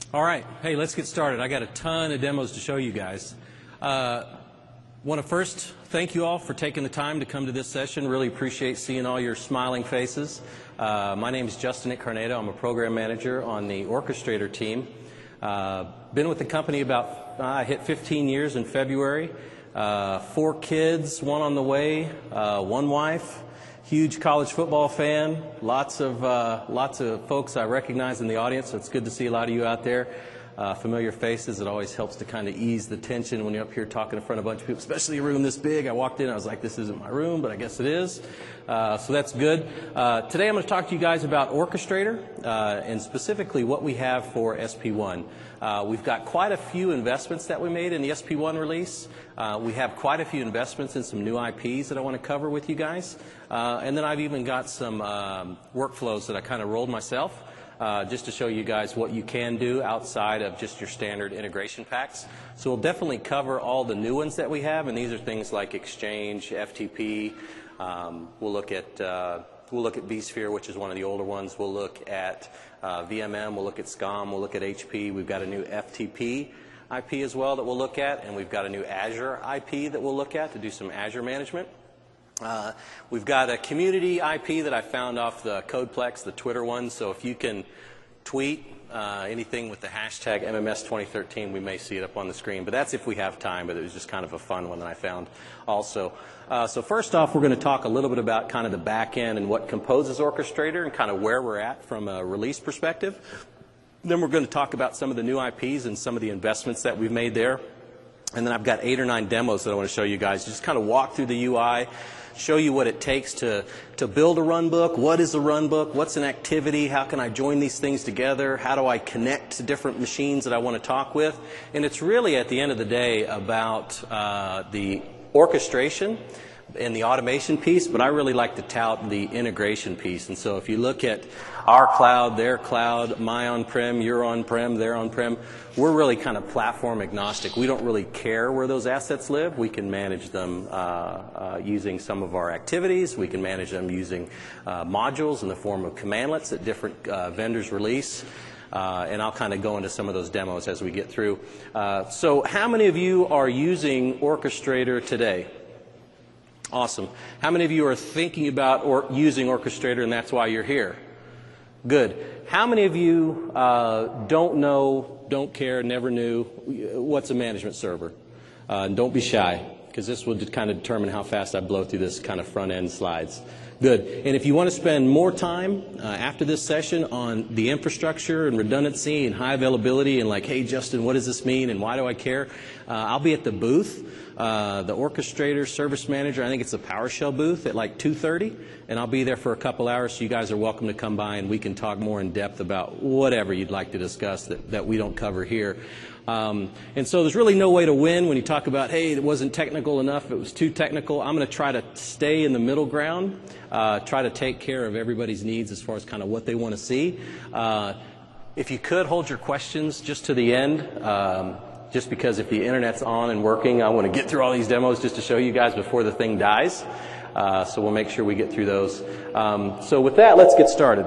All right, hey, let's get started. I got a ton of demos to show you guys. Want to first thank you all for taking the time to come to this session. Really appreciate seeing all your smiling faces. My name is Justin Incarnato. I'm a program manager on the Orchestrator team. Been with the company about, I hit 15 years in February. 4 kids, 1 on the way, 1 wife. Huge college football fan. Lots of folks I recognize in the audience, so it's good to see a lot of you out there. Familiar faces. It always helps to kind of ease the tension when you're up here talking in front of a bunch of people, especially a room this big. I walked in, I was like, this isn't my room, but I guess it is. So that's good. Today I'm going to talk to you guys about Orchestrator and specifically what we have for SP1. We've got quite a few investments that we made in the SP1 release. We have quite a few investments in some new IPs that I want to cover with you guys. And then I've even got some workflows that I kind of rolled myself. Just to show you guys what you can do outside of just your standard integration packs. So we'll definitely cover all the new ones that we have, and these are things like Exchange, FTP. We'll look at vSphere, which is one of the older ones. We'll look at VMM. We'll look at SCOM. We'll look at HP. We've got a new FTP IP as well that we'll look at, and we've got a new Azure IP that we'll look at to do some Azure management. We've got a community IP that I found off the Codeplex, the Twitter one, so if you can tweet anything with the hashtag MMS2013, we may see it up on the screen, but that's if we have time, but it was just kind of a fun one that I found also. So first off, we're going to talk a little bit about kind of the back end and what composes Orchestrator and kind of where we're at from a release perspective. Then we're going to talk about some of the new IPs and some of the investments that we've made there. And then I've got 8 or 9 demos that I want to show you guys. Just kind of walk through the UI, show you what it takes to build a runbook. What is a runbook? What's an activity? How can I join these things together? How do I connect to different machines that I want to talk with? And it's really, at the end of the day, about the orchestration and the automation piece, but I really like to tout the integration piece. And so if you look at our cloud, their cloud, my on-prem, your on-prem, their on-prem, we're really kind of platform agnostic. We don't really care where those assets live. We can manage them using some of our activities. We can manage them using modules in the form of commandlets that different vendors release. And I'll kind of go into some of those demos as we get through. So how many of you are using Orchestrator today? Awesome. How many of you are thinking about using Orchestrator and that's why you're here? Good. How many of you don't know, don't care, never knew what's a management server? Don't be shy, because this will kind of determine how fast I blow through this kind of front end slides. Good. And if you want to spend more time after this session on the infrastructure and redundancy and high availability and like, hey, Justin, what does this mean and why do I care? I'll be at the booth, the Orchestrator Service Manager. I think it's the PowerShell booth at like 2:30, and I'll be there for a couple hours, so you guys are welcome to come by and we can talk more in depth about whatever you'd like to discuss that we don't cover here. And so there's really no way to win when you talk about, hey, it wasn't technical enough, it was too technical. I'm going to try to stay in the middle ground, try to take care of everybody's needs as far as kind of what they want to see. If you could hold your questions just to the end, just because if the internet's on and working, I want to get through all these demos just to show you guys before the thing dies. So we'll make sure we get through those. So with that, let's get started.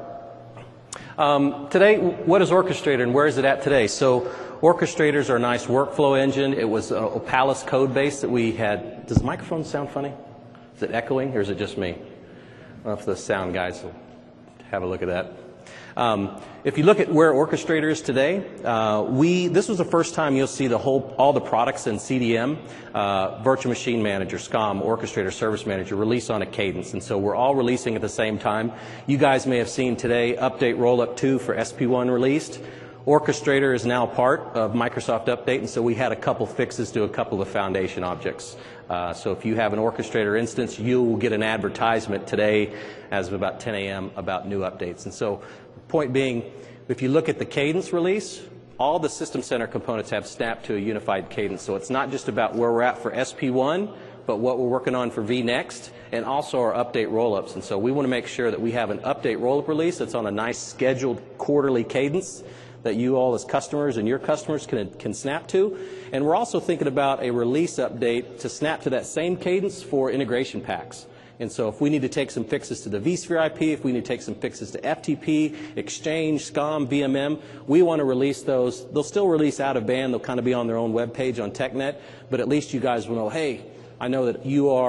Today, what is Orchestrator and where is it at today? So Orchestrators are a nice workflow engine. It was an Opalus code base that we had. Does the microphone sound funny? Is it echoing or is it just me? I don't know if the sound guys will have a look at that. If you look at where Orchestrator is today, this was the first time you'll see all the products in CDM, Virtual Machine Manager, SCOM, Orchestrator Service Manager, release on a cadence. And so we're all releasing at the same time. You guys may have seen today Update Rollup 2 for SP1 released. Orchestrator is now part of Microsoft Update, and so we had a couple fixes to a couple of foundation objects. So if you have an Orchestrator instance, you will get an advertisement today as of about 10 a.m. about new updates. And so point being, if you look at the cadence release, all the System Center components have snapped to a unified cadence. So it's not just about where we're at for SP1, but what we're working on for vNext, and also our update rollups. And so we want to make sure that we have an update rollup release that's on a nice scheduled quarterly cadence that you all as customers and your customers can snap to. And we're also thinking about a release update to snap to that same cadence for integration packs. And so if we need to take some fixes to the vSphere IP, if we need to take some fixes to FTP, Exchange, SCOM, VMM, we want to release those. They'll still release out of band. They'll kind of be on their own web page on TechNet, but at least you guys will know, hey, I know that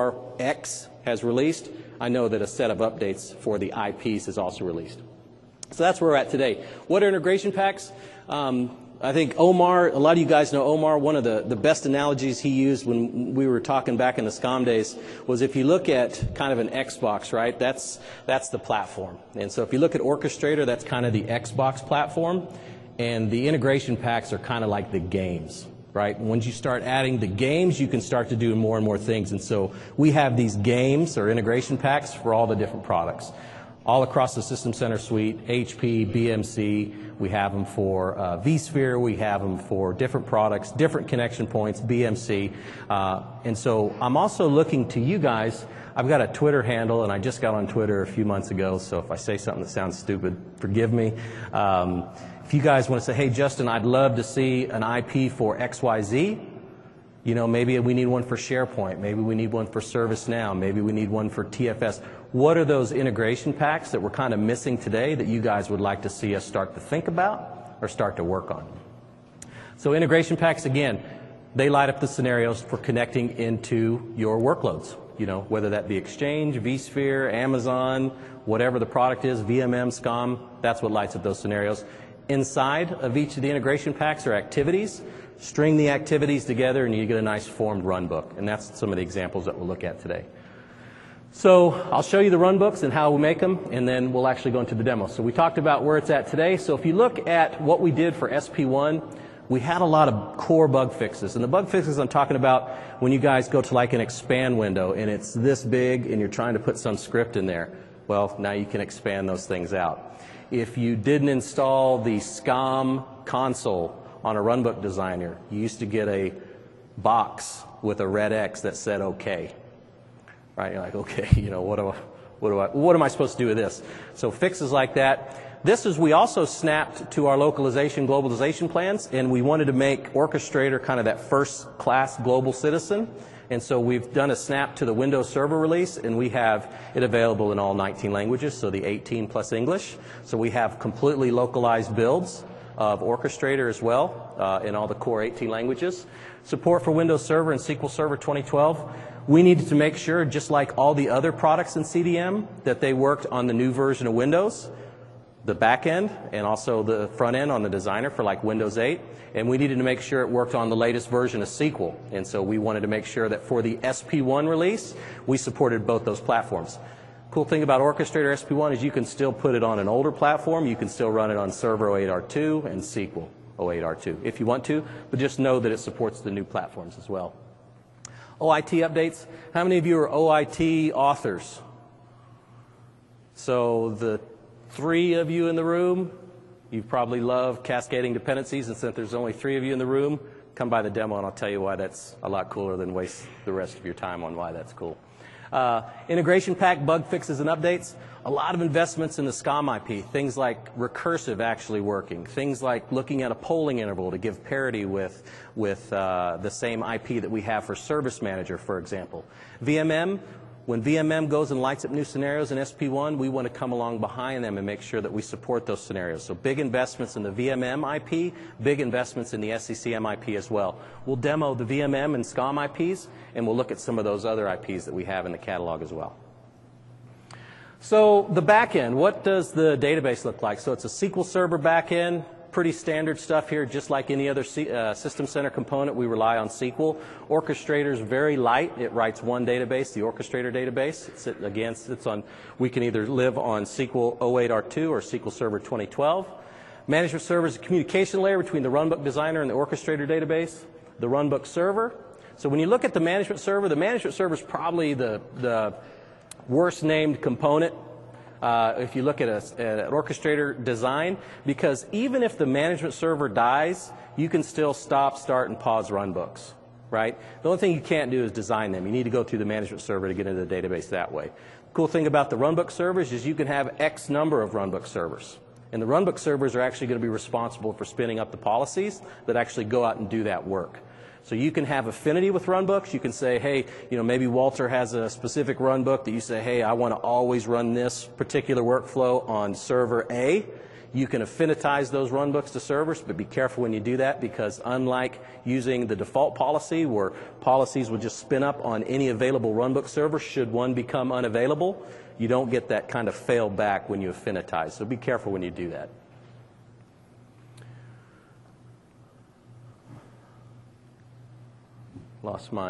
URX has released. I know that a set of updates for the IPs is also released. So that's where we're at today. What are integration packs? I think Omar, a lot of you guys know Omar. One of the best analogies he used when we were talking back in the SCOM days was if you look at kind of an Xbox, right, that's the platform. And so if you look at Orchestrator, that's kind of the Xbox platform. And the integration packs are kind of like the games, right? And once you start adding the games, you can start to do more and more things. And so we have these games or integration packs for all the different products. All across the System Center suite, HP, BMC, we have them for vSphere, we have them for different products, different connection points, BMC. And so I'm also looking to you guys. I've got a Twitter handle, and I just got on Twitter a few months ago, so if I say something that sounds stupid, forgive me. If you guys want to say, hey, Justin, I'd love to see an IP for XYZ, you know, maybe we need one for SharePoint, maybe we need one for ServiceNow, maybe we need one for TFS. What are those integration packs that we're kind of missing today that you guys would like to see us start to think about or start to work on? So integration packs, again, they light up the scenarios for connecting into your workloads, you know, whether that be Exchange, vSphere, Amazon, whatever the product is, VMM, SCOM, that's what lights up those scenarios. Inside of each of the integration packs are activities. String the activities together and you get a nice formed run book. And that's some of the examples that we'll look at today. So I'll show you the run books and how we make them, and then we'll actually go into the demo. So we talked about where it's at today. So if you look at what we did for SP1, we had a lot of core bug fixes. And the bug fixes I'm talking about when you guys go to like an expand window and it's this big and you're trying to put some script in there. Well, now you can expand those things out. If you didn't install the SCOM console on a runbook designer, you used to get a box with a red X that said OK. Right? You're like, okay, you know, what am I supposed to do with this? So fixes like that. This is, we also snapped to our localization globalization plans, and we wanted to make Orchestrator kind of that first class global citizen. And so we've done a snap to the Windows Server release, and we have it available in all 19 languages, so the 18 plus English. So we have completely localized builds of Orchestrator as well in all the core 18 languages. Support for Windows Server and SQL Server 2012. We needed to make sure, just like all the other products in CDM, that they worked on the new version of Windows, the back end, and also the front end on the designer for like Windows 8. And we needed to make sure it worked on the latest version of SQL. And so we wanted to make sure that for the SP1 release, we supported both those platforms. Cool thing about Orchestrator SP1 is you can still put it on an older platform. You can still run it on Server 08R2 and SQL 08R2 if you want to, but just know that it supports the new platforms as well. OIT updates. How many of you are OIT authors? So the 3 of you in the room, you probably love cascading dependencies, and since there's only 3 of you in the room, come by the demo and I'll tell you why that's a lot cooler than waste the rest of your time on why that's cool. Integration pack, bug fixes and updates. A lot of investments in the SCOM IP, things like recursive actually working, things like looking at a polling interval to give parity with the same IP that we have for Service Manager, for example. VMM, when VMM goes and lights up new scenarios in SP1, we want to come along behind them and make sure that we support those scenarios. So big investments in the VMM IP, big investments in the SCCM IP as well. We'll demo the VMM and SCOM IPs, and we'll look at some of those other IPs that we have in the catalog as well. So the back end, what does the database look like? So it's a SQL Server back end, pretty standard stuff here, just like any other System Center component. We rely on SQL. Orchestrator is very light. It writes one database, the Orchestrator database. Again, sits on, we can either live on SQL 08R2 or SQL Server 2012. Management Server is a communication layer between the Runbook Designer and the Orchestrator database. The Runbook Server. So when you look at the Management Server is probably the worst named component if you look at an Orchestrator design, because even if the Management Server dies, you can still stop, start, and pause runbooks, right? The only thing you can't do is design them. You need to go through the Management Server to get into the database that way. The cool thing about the runbook servers is you can have X number of runbook servers. And the runbook servers are actually going to be responsible for spinning up the policies that actually go out and do that work. So you can have affinity with runbooks. You can say, hey, maybe Walter has a specific runbook that you say, hey, I want to always run this particular workflow on server A. You can affinitize those runbooks to servers, but be careful when you do that, because unlike using the default policy where policies will just spin up on any available runbook server should one become unavailable, you don't get that kind of fail back when you affinitize. So be careful when you do that. Lost my,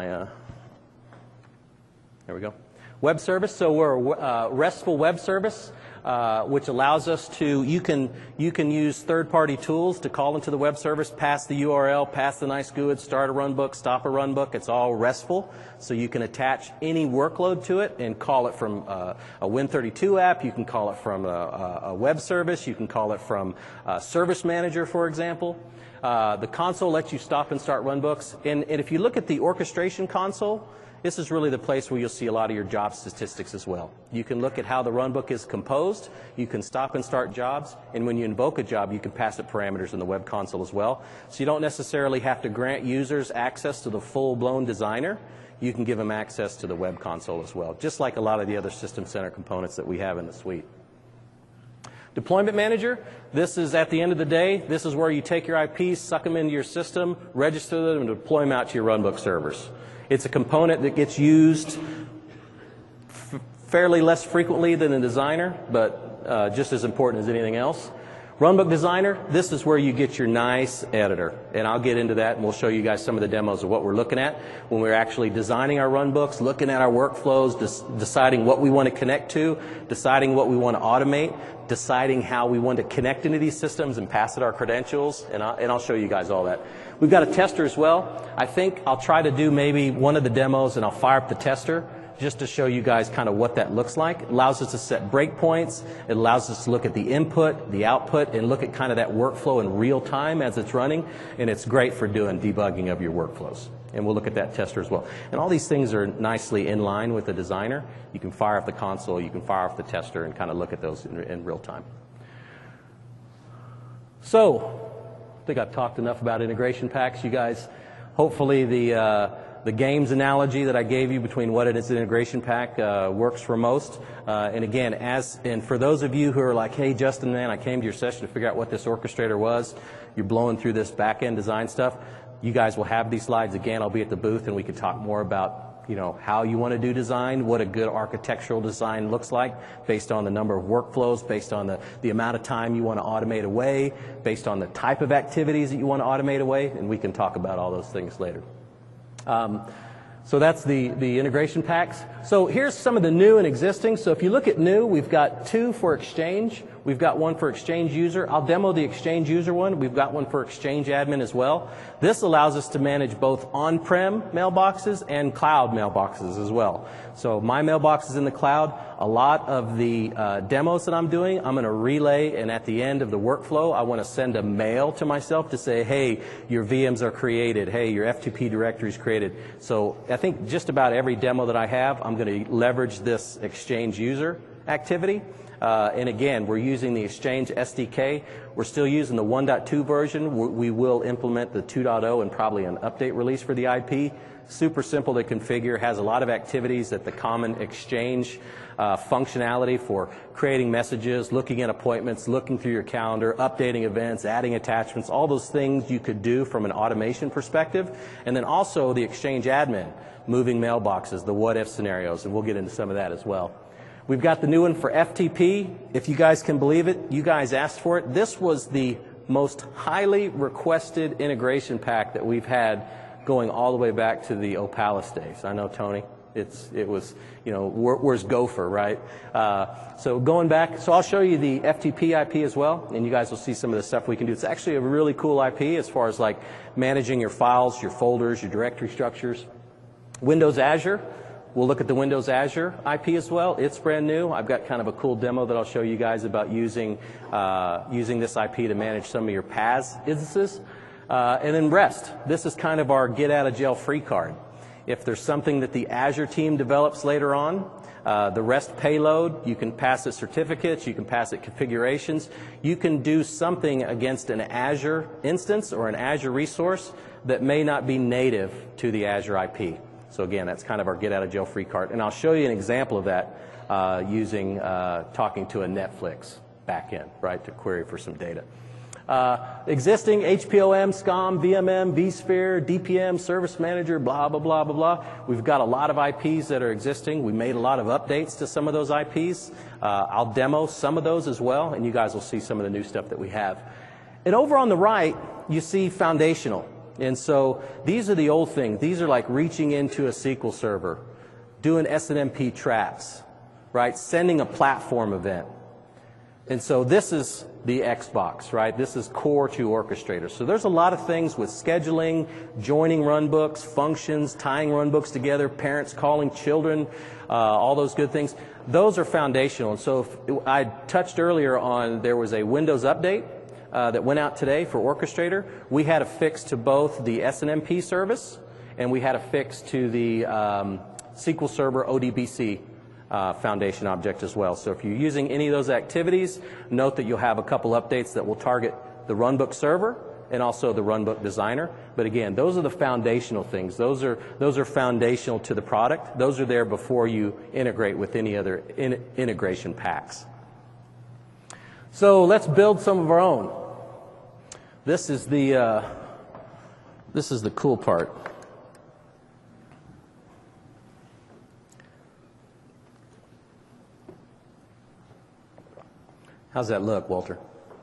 there we go. Web service, so we're a RESTful web service, which allows us to, you can use third-party tools to call into the web service, pass the URL, pass the nice GUID, start a runbook, stop a runbook. It's all RESTful, so you can attach any workload to it and call it from a Win32 app. You can call it from a web service. You can call it from Service Manager, for example. The console lets you stop and start runbooks. And if you look at the orchestration console, this is really the place where you'll see a lot of your job statistics as well. You can look at how the runbook is composed. You can stop and start jobs. And when you invoke a job, you can pass it parameters in the web console as well. So you don't necessarily have to grant users access to the full-blown designer. You can give them access to the web console as well, just like a lot of the other System Center components that we have in the suite. Deployment Manager, this is at the end of the day, this is where you take your IPs, suck them into your system, register them, and deploy them out to your runbook servers. It's a component that gets used fairly less frequently than the designer, but just as important as anything else. Runbook Designer, this is where you get your nice editor. And I'll get into that, and we'll show you guys some of the demos of what we're looking at when we're actually designing our runbooks, looking at our workflows, deciding what we want to connect to, deciding what we want to automate, deciding how we want to connect into these systems and pass it our credentials, and I'll show you guys all that. We've got a tester as well. I think I'll try to do maybe one of the demos, and I'll fire up the tester just to show you guys kind of what that looks like. It allows us to set breakpoints. It allows us to look at the input, the output, and look at kind of that workflow in real time as it's running, and it's great for doing debugging of your workflows. And we'll look at that tester as well. And all these things are nicely in line with the designer. You can fire off the console, you can fire off the tester, and kind of look at those in real time. So, I think I've talked enough about integration packs. You guys, hopefully the games analogy that I gave you between what it is an integration pack works for most. And again, and for those of you who are like, hey, Justin, man, I came to your session to figure out what this orchestrator was. You're blowing through this back-end design stuff. You guys will have these slides again. I'll be at the booth, and we can talk more about how you want to do design, what a good architectural design looks like based on the number of workflows, based on the amount of time you want to automate away, based on the type of activities that you want to automate away, and we can talk about all those things later. So that's the integration packs. So here's some of the new and existing. So if you look at new, we've got 2 for Exchange. We've got one for Exchange User. I'll demo the Exchange User one. We've got one for Exchange Admin as well. This allows us to manage both on-prem mailboxes and cloud mailboxes as well. So my mailbox is in the cloud. A lot of the demos that I'm doing, I'm going to relay, and at the end of the workflow, I want to send a mail to myself to say, hey, your VMs are created. Hey, your FTP directory is created. So I think just about every demo that I have, I'm going to leverage this Exchange User activity. And again, we're using the Exchange SDK. We're still using the 1.2 version. We will implement the 2.0 and probably an update release for the IP. Super simple to configure, has a lot of activities that the common Exchange functionality for creating messages, looking at appointments, looking through your calendar, updating events, adding attachments, all those things you could do from an automation perspective. And then also the Exchange Admin, moving mailboxes, the what-if scenarios, and we'll get into some of that as well. We've got the new one for FTP. If you guys can believe it, you guys asked for it. This was the most highly requested integration pack that we've had going all the way back to the Opalis days. I know, Tony. It was, where's Gopher, right? So going back, so I'll show you the FTP IP as well, and you guys will see some of the stuff we can do. It's actually a really cool IP as far as like managing your files, your folders, your directory structures. Windows Azure. We'll look at the Windows Azure IP as well. It's brand new. I've got kind of a cool demo that I'll show you guys about using this IP to manage some of your PaaS instances. And then REST. This is kind of our get out of jail free card. If there's something that the Azure team develops later on, The REST payload, you can pass it certificates, you can pass it configurations. You can do something against an Azure instance or an Azure resource that may not be native to the Azure IP. So again, that's kind of our get out of jail free card. And I'll show you an example of that using talking to a Netflix backend, right, to query for some data. Existing HPOM, SCOM, VMM, vSphere, DPM, Service Manager, blah, blah, blah, blah, blah. We've got a lot of IPs that are existing. We made a lot of updates to some of those IPs. I'll demo some of those as well, and you guys will see some of the new stuff that we have. And over on the right, you see foundational. And so these are the old things. These are like reaching into a SQL server, doing SNMP traps, right? Sending a platform event. And so this is the Xbox, right? This is core to Orchestrator. So there's a lot of things with scheduling, joining runbooks, functions, tying runbooks together, parents calling children, all those good things. Those are foundational. And so if I touched earlier on there was a Windows update that went out today for Orchestrator. We had a fix to both the SNMP service and we had a fix to the SQL Server ODBC foundation object as well. So if you're using any of those activities, note that you'll have a couple updates that will target the runbook server and also the runbook designer. But again, those are the foundational things. Those are foundational to the product. Those are there before you integrate with any other integration packs. So let's build some of our own. This is the cool part. How's that look, Walter?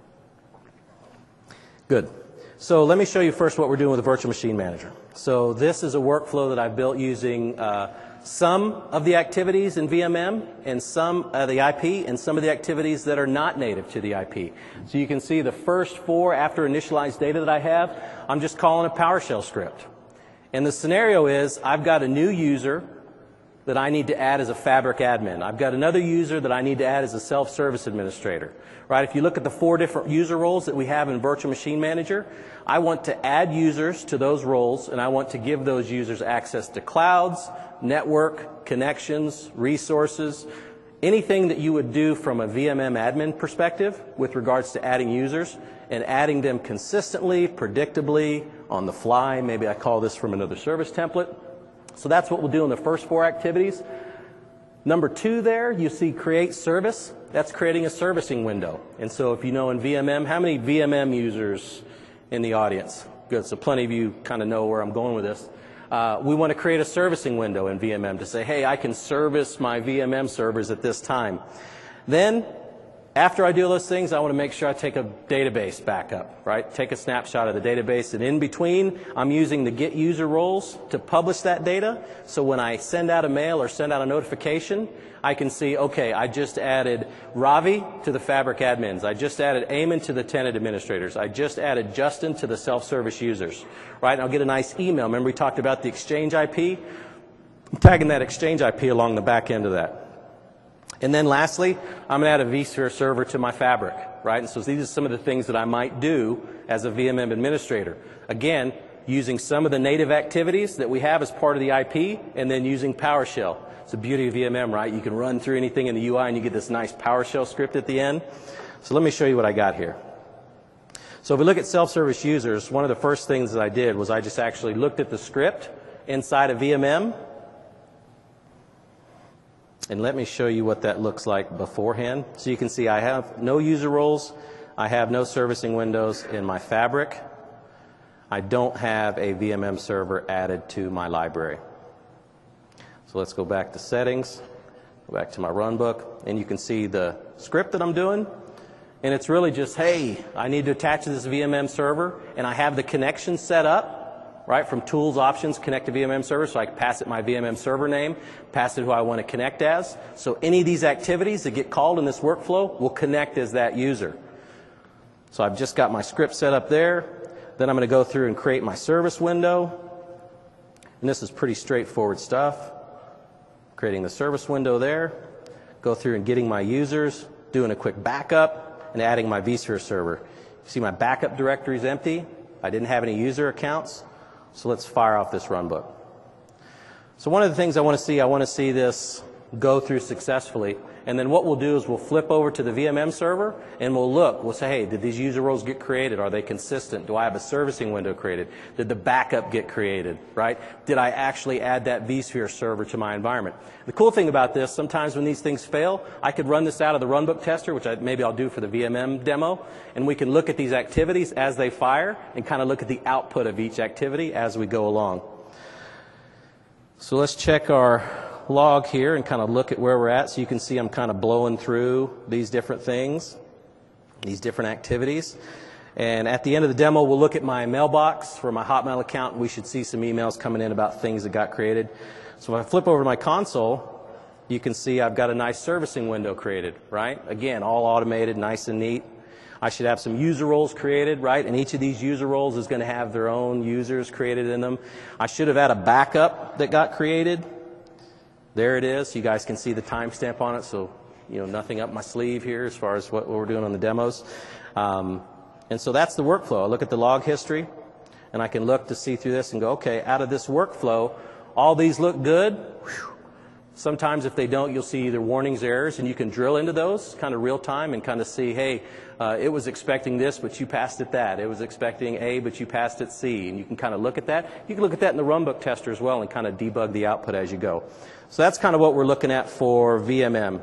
Good. So let me show you first what we're doing with the Virtual Machine Manager. So this is a workflow that I've built using some of the activities in VMM and some of the IP and some of the activities that are not native to the IP. So you can see the first 4 after initialized data that I have, I'm just calling a PowerShell script. And the scenario is I've got a new user that I need to add as a Fabric admin. I've got another user that I need to add as a self-service administrator. Right? If you look at the 4 different user roles that we have in Virtual Machine Manager, I want to add users to those roles and I want to give those users access to clouds, network, connections, resources, anything that you would do from a VMM admin perspective with regards to adding users and adding them consistently, predictably, on the fly. Maybe I call this from another service template. So that's what we'll do in the first 4 activities. Number 2 there, you see create service. That's creating a servicing window. And so if you know in VMM, how many VMM users in the audience? Good, so plenty of you kind of know where I'm going with this. We want to create a servicing window in VMM to say, hey, I can service my VMM servers at this time. Then, after I do those things, I want to make sure I take a database backup, right? Take a snapshot of the database, and in between, I'm using the get user roles to publish that data. So when I send out a mail or send out a notification, I can see, okay, I just added Ravi to the Fabric admins. I just added Eamon to the tenant administrators. I just added Justin to the self-service users, right? And I'll get a nice email. Remember we talked about the Exchange IP? I'm tagging that Exchange IP along the back end of that. And then lastly, I'm going to add a vSphere server to my Fabric, right? And so these are some of the things that I might do as a VMM administrator. Again, using some of the native activities that we have as part of the IP, and then using PowerShell. It's the beauty of VMM, right? You can run through anything in the UI and you get this nice PowerShell script at the end. So let me show you what I got here. So if we look at self-service users, one of the first things that I did was I just actually looked at the script inside of VMM. And let me show you what that looks like beforehand. So you can see I have no user roles. I have no servicing windows in my Fabric. I don't have a VMM server added to my library. So let's go back to settings, go back to my runbook, and you can see the script that I'm doing. And it's really just, hey, I need to attach to this VMM server, and I have the connection set up. Right, from tools, options, connect to VMM server, so I can pass it my VMM server name, pass it who I want to connect as. So any of these activities that get called in this workflow will connect as that user. So I've just got my script set up there. Then I'm going to go through and create my service window. And this is pretty straightforward stuff. Creating the service window there. Go through and getting my users, doing a quick backup, and adding my vSphere server. You see my backup directory is empty. I didn't have any user accounts. So let's fire off this runbook. So one of the things I want to see this go through successfully. And then what we'll do is we'll flip over to the VMM server and we'll look. We'll say, hey, did these user roles get created? Are they consistent? Do I have a servicing window created? Did the backup get created, right? Did I actually add that vSphere server to my environment? The cool thing about this, sometimes when these things fail, I could run this out of the runbook tester, which maybe I'll do for the VMM demo, and we can look at these activities as they fire and kind of look at the output of each activity as we go along. So let's check our log here and kind of look at where we're at. So you can see I'm kind of blowing through these different things, these different activities. And at the end of the demo, we'll look at my mailbox for my Hotmail account. We should see some emails coming in about things that got created. So if I flip over to my console, you can see I've got a nice servicing window created, right? Again, all automated, nice and neat. I should have some user roles created, right? And each of these user roles is going to have their own users created in them. I should have had a backup that got created. There it is. You guys can see the timestamp on it, so nothing up my sleeve here as far as what we're doing on the demos. And so that's the workflow. I look at the log history, and I can look to see through this and go, okay, out of this workflow, all these look good. Whew. Sometimes if they don't, you'll see either warnings, errors, and you can drill into those kind of real time and kind of see, hey, it was expecting this, but you passed it that. It was expecting A, but you passed it C. And you can kind of look at that. You can look at that in the runbook tester as well and kind of debug the output as you go. So that's kind of what we're looking at for VMM.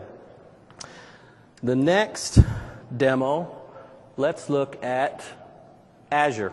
The next demo, let's look at Azure.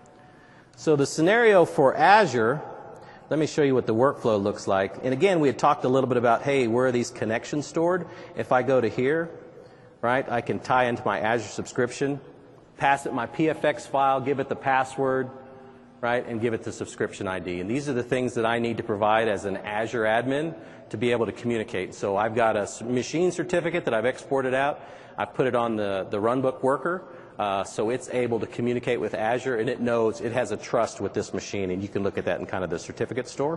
So the scenario for Azure, let me show you what the workflow looks like. And again, we had talked a little bit about, hey, where are these connections stored? If I go to here, right, I can tie into my Azure subscription, pass it my PFX file, give it the password, right, and give it the subscription ID. And these are the things that I need to provide as an Azure admin to be able to communicate. So I've got a machine certificate that I've exported out. I've put it on the runbook worker. So it's able to communicate with Azure, and it knows it has a trust with this machine, and you can look at that in kind of the certificate store.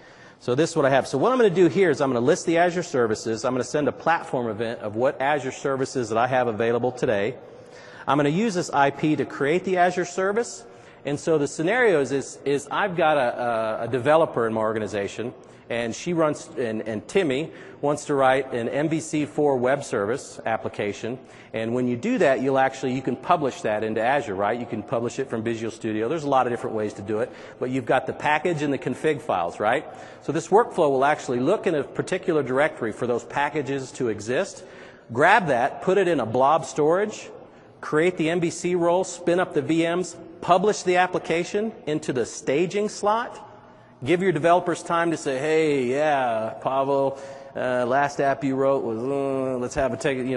So this is what I have. So what I'm going to do here is I'm going to list the Azure services. I'm going to send a platform event of what Azure services that I have available today. I'm going to use this IP to create the Azure service. And so the scenarios is I've got a developer in my organization, and she runs, and Timmy wants to write an MVC4 web service application. And when you do that, you can publish that into Azure, right? You can publish it from Visual Studio. There's a lot of different ways to do it, but you've got the package and the config files, right? So this workflow will actually look in a particular directory for those packages to exist, grab that, put it in a blob storage, create the MVC role, spin up the VMs, publish the application into the staging slot. Give your developers time to say, hey, yeah, Pavel, last app you wrote was, let's have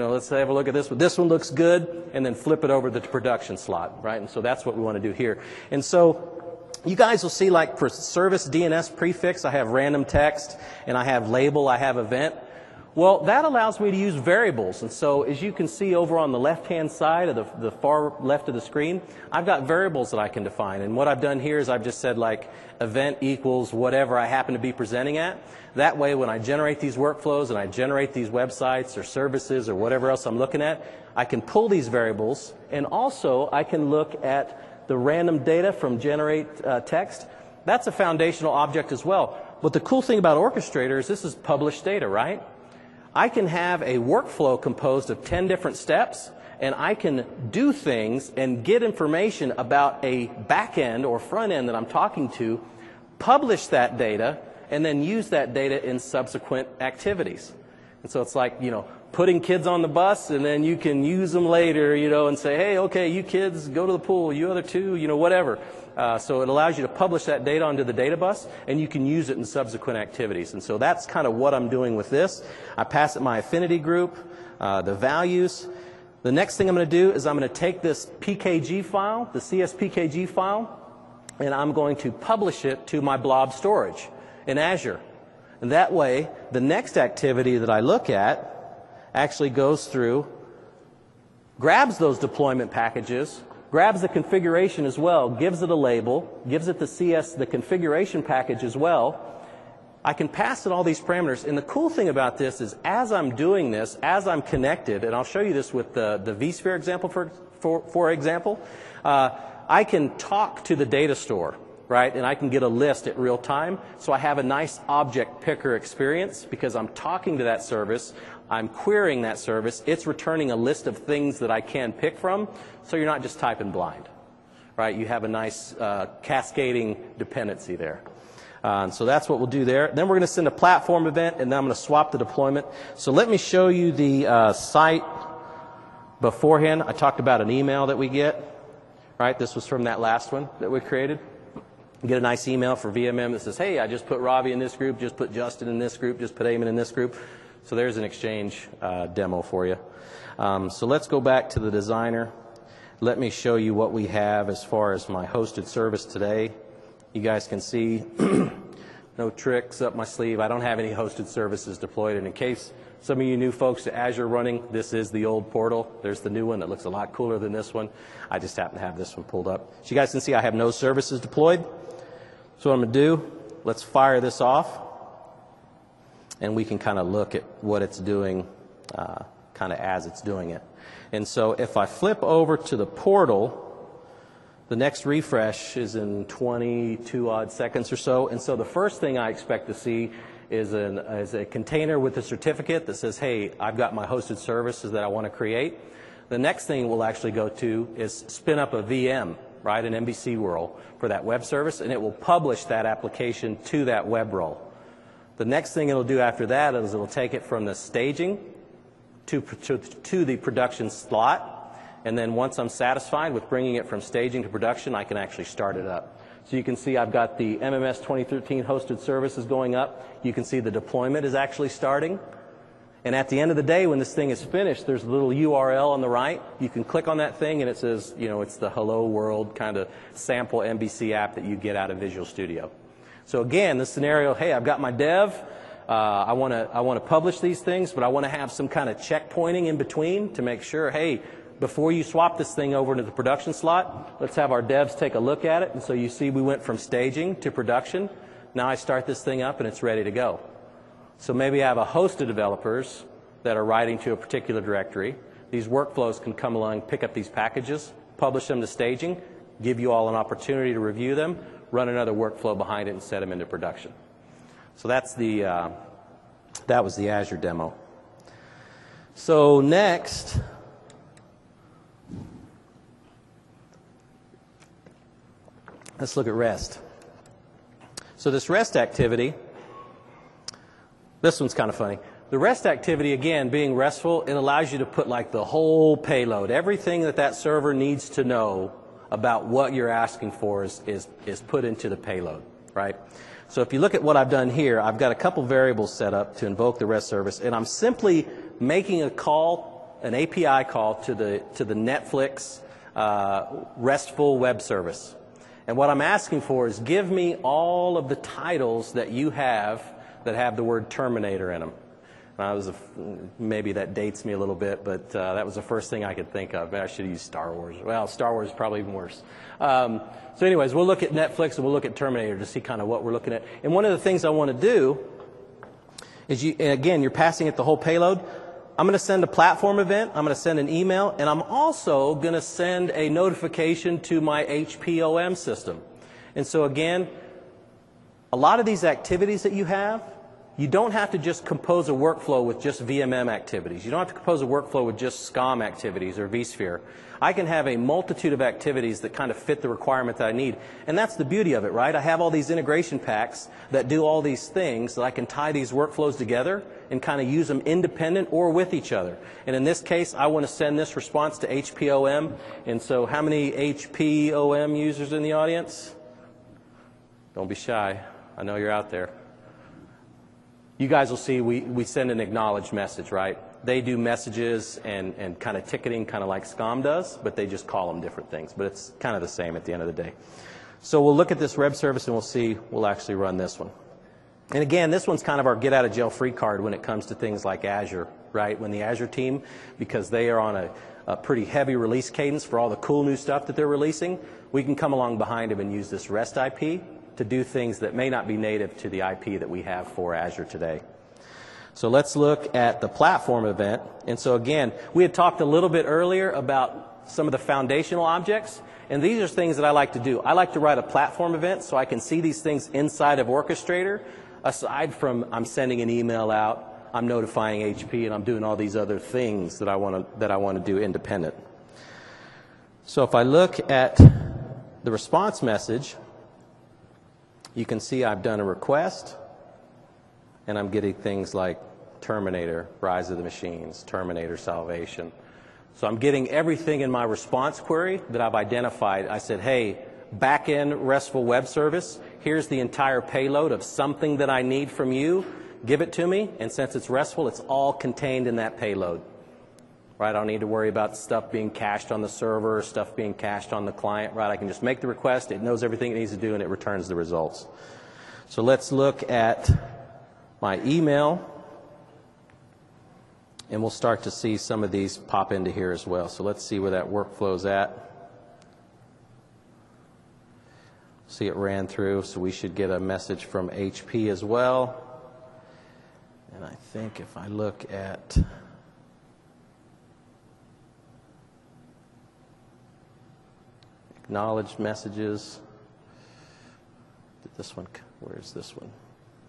a look at this one. This one looks good, and then flip it over to the production slot, right? And so that's what we want to do here. And so you guys will see, like for service DNS prefix, I have random text, and I have label, I have event. Well, that allows me to use variables. And so as you can see over on the left-hand side of the far left of the screen, I've got variables that I can define. And what I've done here is I've just said like event equals whatever I happen to be presenting at. That way when I generate these workflows and I generate these websites or services or whatever else I'm looking at, I can pull these variables, and also I can look at the random data from generate text. That's a foundational object as well. But the cool thing about Orchestrator is this is published data, right? I can have a workflow composed of 10 different steps, and I can do things and get information about a back end or front end that I'm talking to, publish that data, and then use that data in subsequent activities. And so it's like, putting kids on the bus, and then you can use them later, and say, hey, okay, you kids, go to the pool, you other two, whatever. So it allows you to publish that data onto the data bus, and you can use it in subsequent activities. And so that's kind of what I'm doing with this. I pass it my affinity group, the values. The next thing I'm going to do is I'm going to take this PKG file, the CSPKG file, and I'm going to publish it to my blob storage in Azure. And that way, the next activity that I look at actually goes through, grabs those deployment packages, grabs the configuration as well, gives it a label, gives it the configuration package as well. I can pass it all these parameters. And the cool thing about this is as I'm doing this, as I'm connected, and I'll show you this with the vSphere example, for example, I can talk to the data store. right? And I can get a list at real time. So I have a nice object picker experience because I'm talking to that service. I'm querying that service. It's returning a list of things that I can pick from. So you're not just typing blind, right? You have a nice cascading dependency there. So that's what we'll do there. Then we're going to send a platform event, and then I'm going to swap the deployment. So let me show you the site beforehand. I talked about an email that we get, right? This was from that last one that we created. You get a nice email for VMM that says, hey, I just put Ravi in this group, just put Justin in this group, just put Eamon in this group. So there's an Exchange demo for you. So let's go back to the designer. Let me show you what we have as far as my hosted service today. You guys can see no tricks up my sleeve. I don't have any hosted services deployed. And in case some of you new folks to Azure running, this is the old portal. There's the new one that looks a lot cooler than this one. I just happen to have this one pulled up. So you guys can see I have no services deployed. So what I'm going to do, let's fire this off. And we can kind of look at what it's doing kind of as it's doing it. And so if I flip over to the portal, the next refresh is in 22 odd seconds or so. And so the first thing I expect to see is a container with a certificate that says, hey, I've got my hosted services that I want to create. The next thing we'll actually go to is spin up a VM, right, an MVC role for that web service, and it will publish that application to that web role. The next thing it'll do after that is it'll take it from the staging to the production slot. And then once I'm satisfied with bringing it from staging to production, I can actually start it up. So you can see I've got the MMS 2013 hosted services going up. You can see the deployment is actually starting. And at the end of the day, when this thing is finished, there's a little URL on the right. You can click on that thing, and it says, you know, it's the Hello World kind of sample MVC app that you get out of Visual Studio. So again, this scenario, hey, I've got my dev. I want to publish these things, but I want to have some kind of checkpointing in between to make sure, hey, before you swap this thing over into the production slot, let's have our devs take a look at it. And so you see we went from staging to production. Now I start this thing up and it's ready to go. So maybe I have a host of developers that are writing to a particular directory. These workflows can come along, pick up these packages, publish them to staging, give you all an opportunity to review them, run another workflow behind it, and set them into production. So that's that was the Azure demo. So next, let's look at REST. So this REST activity, this one's kind of funny. The REST activity, again, being RESTful, it allows you to put like the whole payload. Everything that server needs to know about what you're asking for is put into the payload, right? So if you look at what I've done here, I've got a couple variables set up to invoke the REST service, and I'm simply making a call, an API call to the Netflix RESTful web service. And what I'm asking for is give me all of the titles that you have that have the word Terminator in them. Maybe that dates me a little bit, but that was the first thing I could think of. Maybe I should have used Star Wars. Well, Star Wars is probably even worse. So anyways, we'll look at Netflix and we'll look at Terminator to see kind of what we're looking at. And one of the things I want to do is, again, you're passing it the whole payload. I'm going to send a platform event. I'm going to send an email. And I'm also going to send a notification to my HPOM system. And so, again, a lot of these activities that you have, you don't have to just compose a workflow with just VMM activities. You don't have to compose a workflow with just SCOM activities or vSphere. I can have a multitude of activities that kind of fit the requirement that I need. And that's the beauty of it, right? I have all these integration packs that do all these things that I can tie these workflows together and kind of use them independent or with each other. And in this case, I want to send this response to HPOM. And so how many HPOM users in the audience? Don't be shy. I know you're out there. You guys will see we send an acknowledged message, right? They do messages and kind of ticketing, kind of like SCOM does, but they just call them different things. But it's kind of the same at the end of the day. So we'll look at this web service and we'll see, we'll actually run this one. And again, this one's kind of our get-out-of-jail-free card when it comes to things like Azure, right? When the Azure team, because they are on a pretty heavy release cadence for all the cool new stuff that they're releasing, we can come along behind them and use this REST IP to do things that may not be native to the IP that we have for Azure today. So let's look at the platform event. And so again, we had talked a little bit earlier about some of the foundational objects. And these are things that I like to do. I like to write a platform event so I can see these things inside of Orchestrator, aside from I'm sending an email out, I'm notifying HP, and I'm doing all these other things that I want to do independent. So if I look at the response message, you can see I've done a request, and I'm getting things like Terminator, Rise of the Machines, Terminator Salvation. So I'm getting everything in my response query that I've identified. I said, hey, back-end RESTful web service, here's the entire payload of something that I need from you. Give it to me, and since it's RESTful, it's all contained in that payload. Right? I don't need to worry about stuff being cached on the server or stuff being cached on the client. Right? I can just make the request, it knows everything it needs to do, and it returns the results. So let's look at my email. And we'll start to see some of these pop into here as well. So let's see where that workflow's at. See it ran through, so we should get a message from HP as well. And I think if I look at acknowledged messages, did this one, where's this one?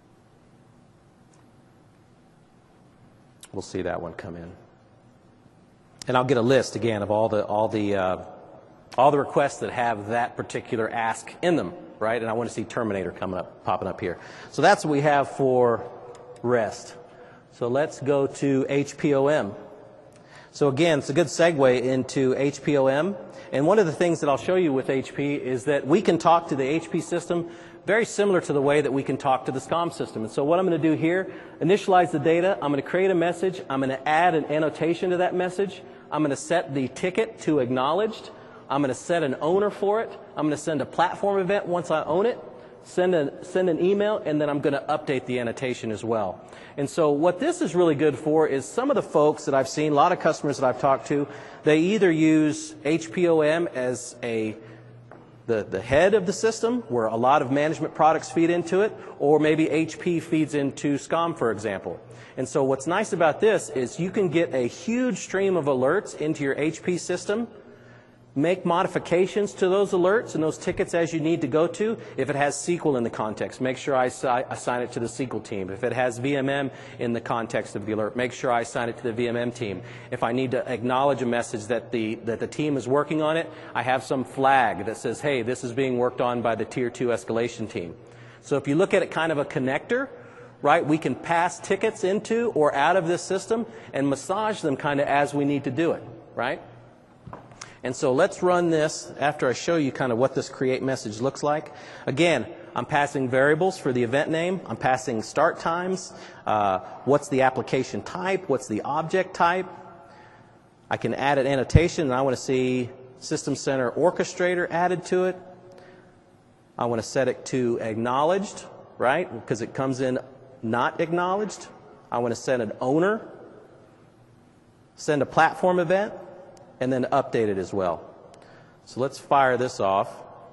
We'll see that one come in. And I'll get a list again of all the requests that have that particular ask in them, right? And I want to see Terminator popping up here. So that's what we have for REST. So let's go to HPOM. So again, it's a good segue into HPOM. And one of the things that I'll show you with HP is that we can talk to the HP system very similar to the way that we can talk to the SCOM system. And so what I'm going to do here, initialize the data. I'm going to create a message. I'm going to add an annotation to that message. I'm going to set the ticket to acknowledged. I'm going to set an owner for it. I'm going to send a platform event once I own it. Send an email, and then I'm going to update the annotation as well. And so what this is really good for is some of the folks that I've seen, a lot of customers that I've talked to, they either use HPOM as the head of the system, where a lot of management products feed into it, or maybe HP feeds into SCOM, for example. And so what's nice about this is you can get a huge stream of alerts into your HP system, make modifications to those alerts and those tickets as you need to go to. If it has SQL in the context, make sure I assign it to the SQL team. If it has VMM in the context of the alert, make sure I assign it to the VMM team. If I need to acknowledge a message that the team is working on it, I have some flag that says, hey, this is being worked on by the Tier 2 escalation team. So if you look at it kind of a connector, right, we can pass tickets into or out of this system and massage them kind of as we need to do it, right? And so let's run this after I show you kind of what this create message looks like. Again, I'm passing variables for the event name. I'm passing start times. What's the application type? What's the object type? I can add an annotation, and I want to see System Center Orchestrator added to it. I want to set it to acknowledged, right, because it comes in not acknowledged. I want to send an owner, send a platform event, and then update it as well. So let's fire this off,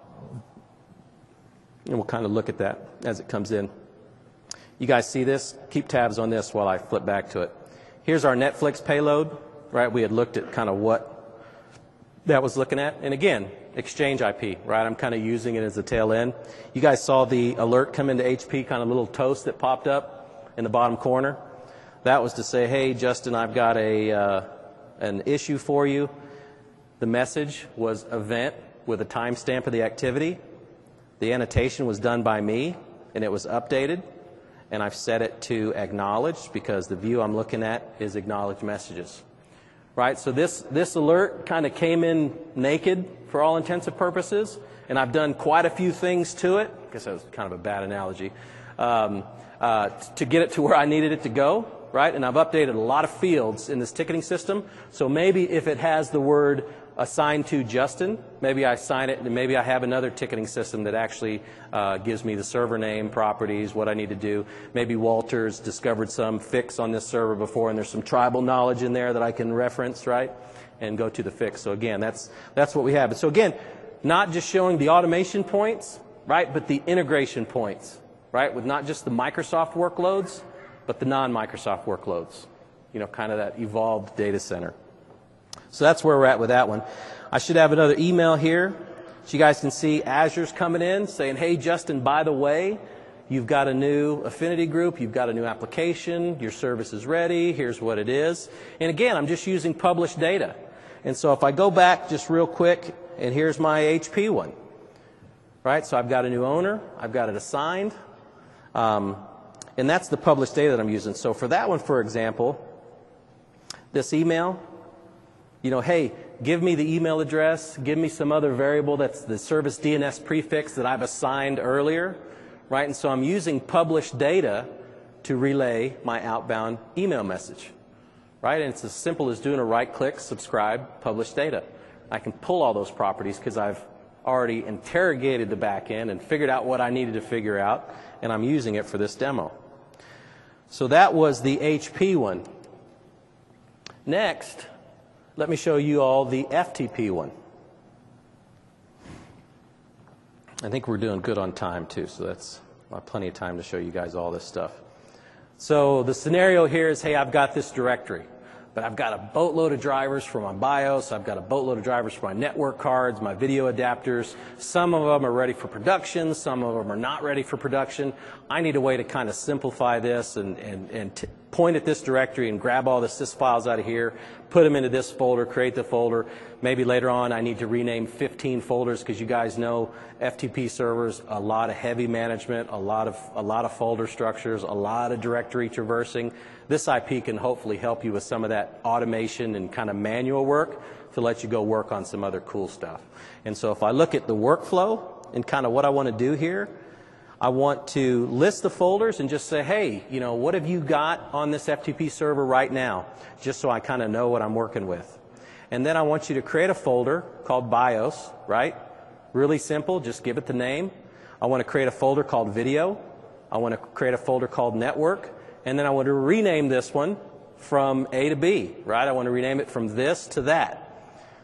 and we'll kind of look at that as it comes in. You guys see this? Keep tabs on this while I flip back to it. Here's our Netflix payload, right? We had looked at kind of what that was looking at. And again, Exchange IP, right? I'm kind of using it as a tail end. You guys saw the alert come into HP, kind of little toast that popped up in the bottom corner. That was to say, hey, Justin, I've got an issue for you. The message was event with a timestamp of the activity. The annotation was done by me, and it was updated. And I've set it to acknowledged because the view I'm looking at is acknowledged messages. Right? So this alert kind of came in naked for all intents and purposes, and I've done quite a few things to it. I guess that was kind of a bad analogy. To get it to where I needed it to go. Right? And I've updated a lot of fields in this ticketing system. So maybe if it has the word assigned to Justin, maybe I assign it, and maybe I have another ticketing system that actually gives me the server name, properties, what I need to do. Maybe Walter's discovered some fix on this server before, and there's some tribal knowledge in there that I can reference, right, and go to the fix. So again, that's what we have. So again, not just showing the automation points, right, but the integration points, right, with not just the Microsoft workloads, but the non-Microsoft workloads, you know, kind of that evolved data center. So that's where we're at with that one. I should have another email here so you guys can see Azure's coming in saying, hey, Justin, by the way, you've got a new affinity group, you've got a new application, your service is ready, here's what it is. And again, I'm just using published data. And so if I go back just real quick, and here's my HP one, right? So I've got a new owner, I've got it assigned, and that's the published data that I'm using. So for that one, for example, this email, you know, hey, give me the email address, give me some other variable that's the service DNS prefix that I've assigned earlier, right? And so I'm using published data to relay my outbound email message, right? And it's as simple as doing a right-click, subscribe, publish data. I can pull all those properties because I've already interrogated the back end and figured out what I needed to figure out, and I'm using it for this demo. So that was the HP one. Next, let me show you all the FTP one. I think we're doing good on time too, so that's plenty of time to show you guys all this stuff. So the scenario here is, hey, I've got this directory, but I've got a boatload of drivers for my BIOS, I've got a boatload of drivers for my network cards, my video adapters. Some of them are ready for production, some of them are not ready for production. I need a way to kind of simplify this and point at this directory and grab all the sys files out of here, put them into this folder, create the folder. Maybe later on I need to rename 15 folders because you guys know FTP servers, a lot of heavy management, a lot of folder structures, a lot of directory traversing. This IP can hopefully help you with some of that automation and kind of manual work to let you go work on some other cool stuff. And so if I look at the workflow and kind of what I want to do here, I want to list the folders and just say, hey, you know, what have you got on this FTP server right now? Just so I kind of know what I'm working with. And then I want you to create a folder called BIOS, right? Really simple, just give it the name. I want to create a folder called video. I want to create a folder called network. And then I want to rename this one from A to B, right? I want to rename it from this to that.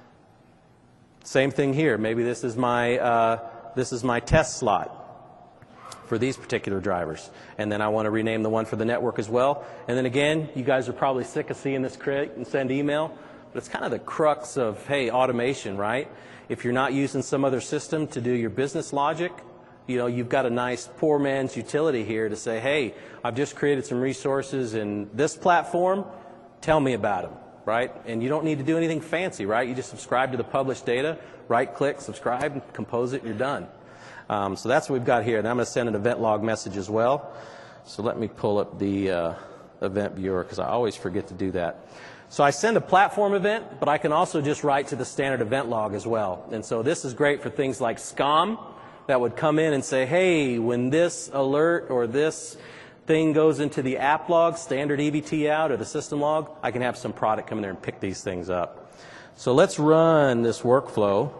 Same thing here. Maybe this is my test slot for these particular drivers. And then I want to rename the one for the network as well. And then again, you guys are probably sick of seeing this create and send email, but it's kind of the crux of, hey, automation, right? If you're not using some other system to do your business logic, you know, you've got a nice poor man's utility here to say, hey, I've just created some resources in this platform, tell me about them, right? And you don't need to do anything fancy, right? You just subscribe to the published data, right-click, subscribe, compose it, and you're done. So that's what we've got here. And I'm going to send an event log message as well. So let me pull up the event viewer because I always forget to do that. So I send a platform event, but I can also just write to the standard event log as well. And so this is great for things like SCOM that would come in and say, hey, when this alert or this thing goes into the app log, standard EBT out, or the system log, I can have some product come in there and pick these things up. So let's run this workflow.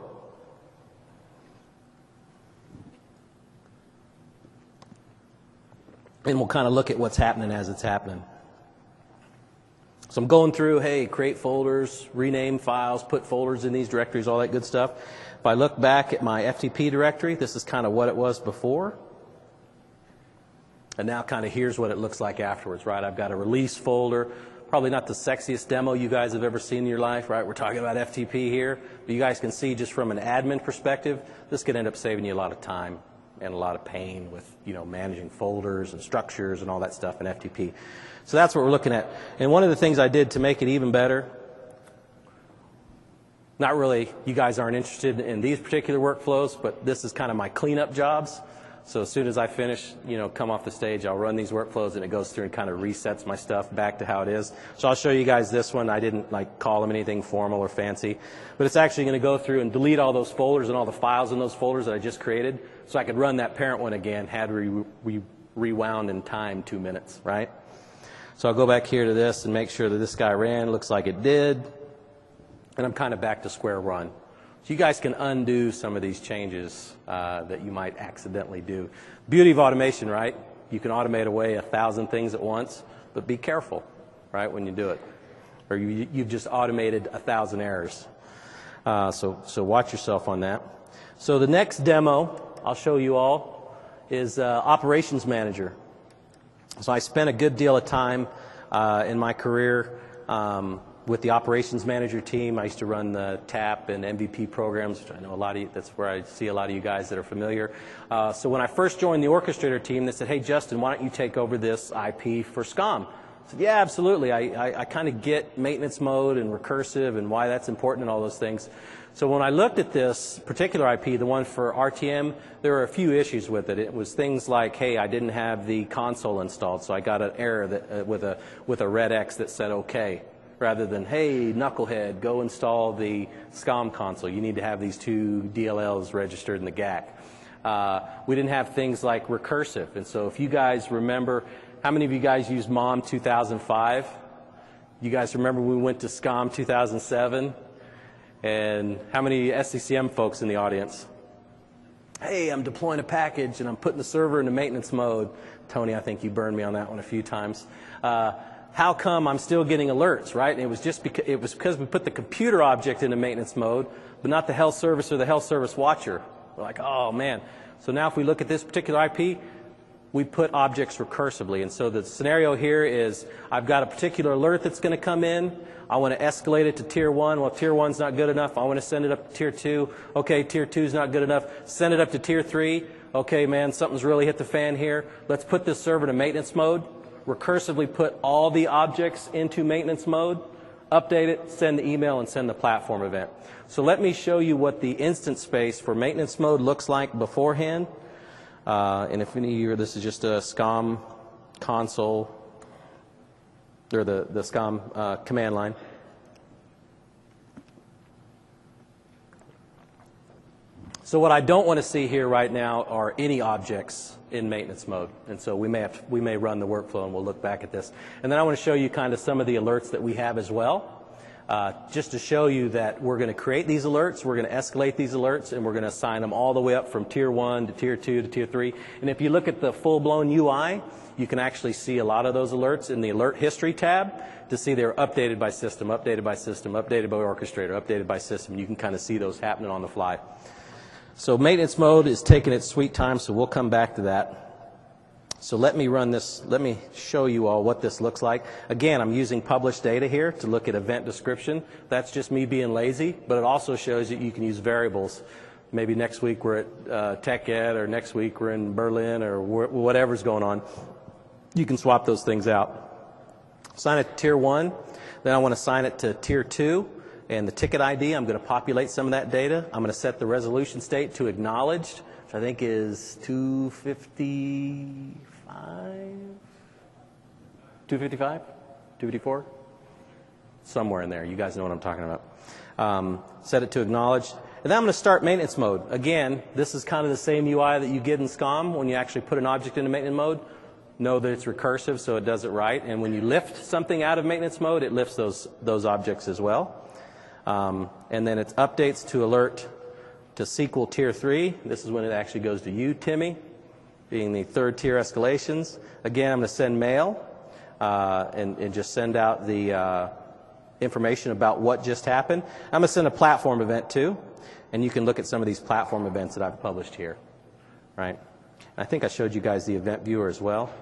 And we'll kind of look at what's happening as it's happening. So I'm going through, hey, create folders, rename files, put folders in these directories, all that good stuff. If I look back at my FTP directory, this is kind of what it was before. And now kind of here's what it looks like afterwards, right? I've got a release folder, probably not the sexiest demo you guys have ever seen in your life, right? We're talking about FTP here. But you guys can see just from an admin perspective, this could end up saving you a lot of time and a lot of pain with, you know, managing folders and structures and all that stuff in FTP. So that's what we're looking at. And one of the things I did to make it even better, not really, you guys aren't interested in these particular workflows, but this is kind of my cleanup jobs. So as soon as I finish, you know, come off the stage, I'll run these workflows and it goes through and kind of resets my stuff back to how it is. So I'll show you guys this one. I didn't like call them anything formal or fancy, but it's actually going to go through and delete all those folders and all the files in those folders that I just created so I could run that parent one again, had rewound in time 2 minutes, right? So I'll go back here to this and make sure that this guy ran. Looks like it did. And I'm kind of back to square one. So you guys can undo some of these changes that you might accidentally do. Beauty of automation, right? You can automate away 1,000 things at once, but be careful, right, when you do it. Or you've just automated 1,000 errors. So watch yourself on that. So the next demo I'll show you all is Operations Manager. So I spent a good deal of time in my career with the operations manager team. I used to run the TAP and MVP programs, which I know a lot of that's where I see a lot of you guys that are familiar. So when I first joined the orchestrator team, they said, hey, Justin, why don't you take over this IP for SCOM? I said, yeah, absolutely. I kind of get maintenance mode and recursive and why that's important and all those things. So when I looked at this particular IP, the one for RTM, there were a few issues with it. It was things like, hey, I didn't have the console installed, so I got an error that, with a red X that said OK, rather than, hey, knucklehead, go install the SCOM console. You need to have these two DLLs registered in the GAC. We didn't have things like recursive. And so if you guys remember, how many of you guys used MOM 2005? You guys remember when we went to SCOM 2007? And how many SCCM folks in the audience? Hey, I'm deploying a package and I'm putting the server into maintenance mode. Tony, I think you burned me on that one a few times. How come I'm still getting alerts, right? And it was because we put the computer object into maintenance mode, but not the health service or the health service watcher. We're like, oh man. So now if we look at this particular IP, we put objects recursively. And so the scenario here is I've got a particular alert that's going to come in. I want to escalate it to tier 1. Well, tier 1's not good enough. I want to send it up to tier 2. Okay, tier 2's not good enough. Send it up to tier 3. Okay, man, something's really hit the fan here. Let's put this server to maintenance mode. Recursively put all the objects into maintenance mode. Update it, send the email, and send the platform event. So let me show you what the instance space for maintenance mode looks like beforehand. And if any of you, this is just a SCOM console, or the SCOM command line. So what I don't want to see here right now are any objects in maintenance mode. And so we may run the workflow and we'll look back at this. And then I want to show you kind of some of the alerts that we have as well. Just to show you that we're going to create these alerts, we're going to escalate these alerts, and we're going to assign them all the way up from tier 1 to tier 2 to tier 3. And if you look at the full-blown UI, you can actually see a lot of those alerts in the alert history tab to see they're updated by system, updated by system, updated by orchestrator, updated by system. You can kind of see those happening on the fly. So maintenance mode is taking its sweet time, so we'll come back to that. So let me run this, let me show you all what this looks like. Again, I'm using published data here to look at event description. That's just me being lazy, but it also shows that you can use variables. Maybe next week we're at Tech Ed, or next week we're in Berlin, or whatever's going on. You can swap those things out. Assign it to tier 1, then I want to assign it to tier 2. And the ticket ID, I'm going to populate some of that data. I'm going to set the resolution state to acknowledged, which I think is 255? 255? 254? Somewhere in there. You guys know what I'm talking about. Set it to acknowledged. And then I'm going to start maintenance mode. Again, this is kind of the same UI that you get in SCOM when you actually put an object into maintenance mode. Know that it's recursive, so it does it right. And when you lift something out of maintenance mode, it lifts those objects as well. And then it updates to alert to SQL tier 3. This is when it actually goes to you, Timmy, being the third tier escalations. Again, I'm going to send mail and just send out the information about what just happened. I'm going to send a platform event too, and you can look at some of these platform events that I've published here. Right? I think I showed you guys the event viewer as well.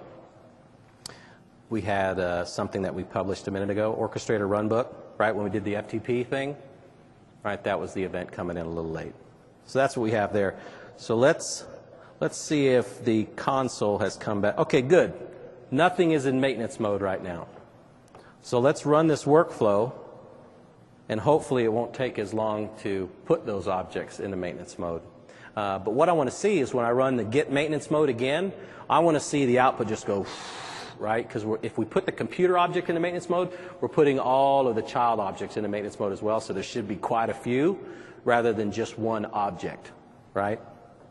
We had something that we published a minute ago, Orchestrator Runbook. Right, when we did the FTP thing, right, that was the event coming in a little late. So that's what we have there. So let's see if the console has come back. Okay, good. Nothing is in maintenance mode right now. So let's run this workflow, and hopefully it won't take as long to put those objects into maintenance mode. But what I want to see is when I run the get maintenance mode again, I want to see the output just go, right? Because if we put the computer object into maintenance mode, we're putting all of the child objects into maintenance mode as well, so there should be quite a few rather than just one object, right?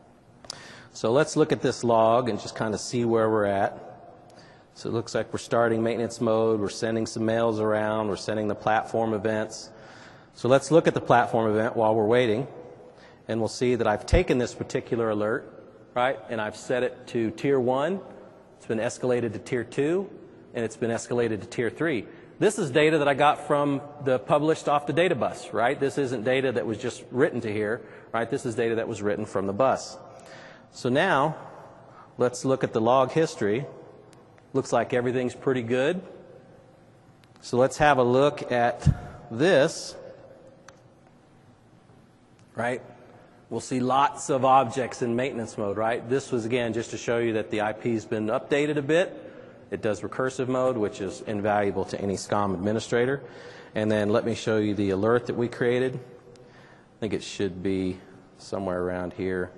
So let's look at this log and just kind of see where we're at. So it looks like we're starting maintenance mode, we're sending some mails around, we're sending the platform events. So let's look at the platform event while we're waiting, and we'll see that I've taken this particular alert, right, and I've set it to tier 1. It's been escalated to tier 2, and it's been escalated to tier 3. This is data that I got from the published off the data bus, right? This isn't data that was just written to here, right? This is data that was written from the bus. So now, let's look at the log history. Looks like everything's pretty good. So let's have a look at this, right? We'll see lots of objects in maintenance mode, right? This was, again, just to show you that the IP's been updated a bit. It does recursive mode, which is invaluable to any SCOM administrator. And then let me show you the alert that we created. I think it should be somewhere around here.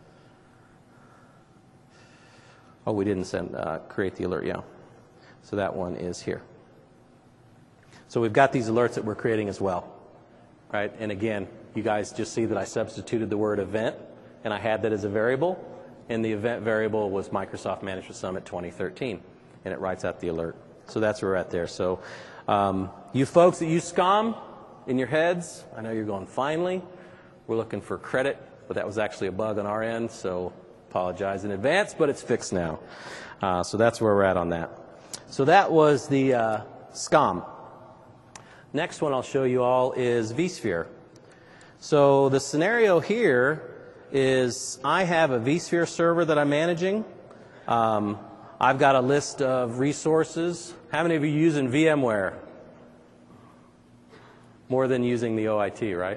Oh, we didn't create the alert, yeah. So that one is here. So we've got these alerts that we're creating as well, right? And again, you guys just see that I substituted the word event, and I had that as a variable, and the event variable was Microsoft Management Summit 2013, and it writes out the alert. So that's where we're at there. So you folks that use SCOM in your heads, I know you're going, finally, we're looking for credit, but that was actually a bug on our end, so apologize in advance, but it's fixed now. So that's where we're at on that. So that was the SCOM. Next one I'll show you all is vSphere. So the scenario here is I have a vSphere server that I'm managing. I've got a list of resources. How many of you using VMware? More than using the OIT, right?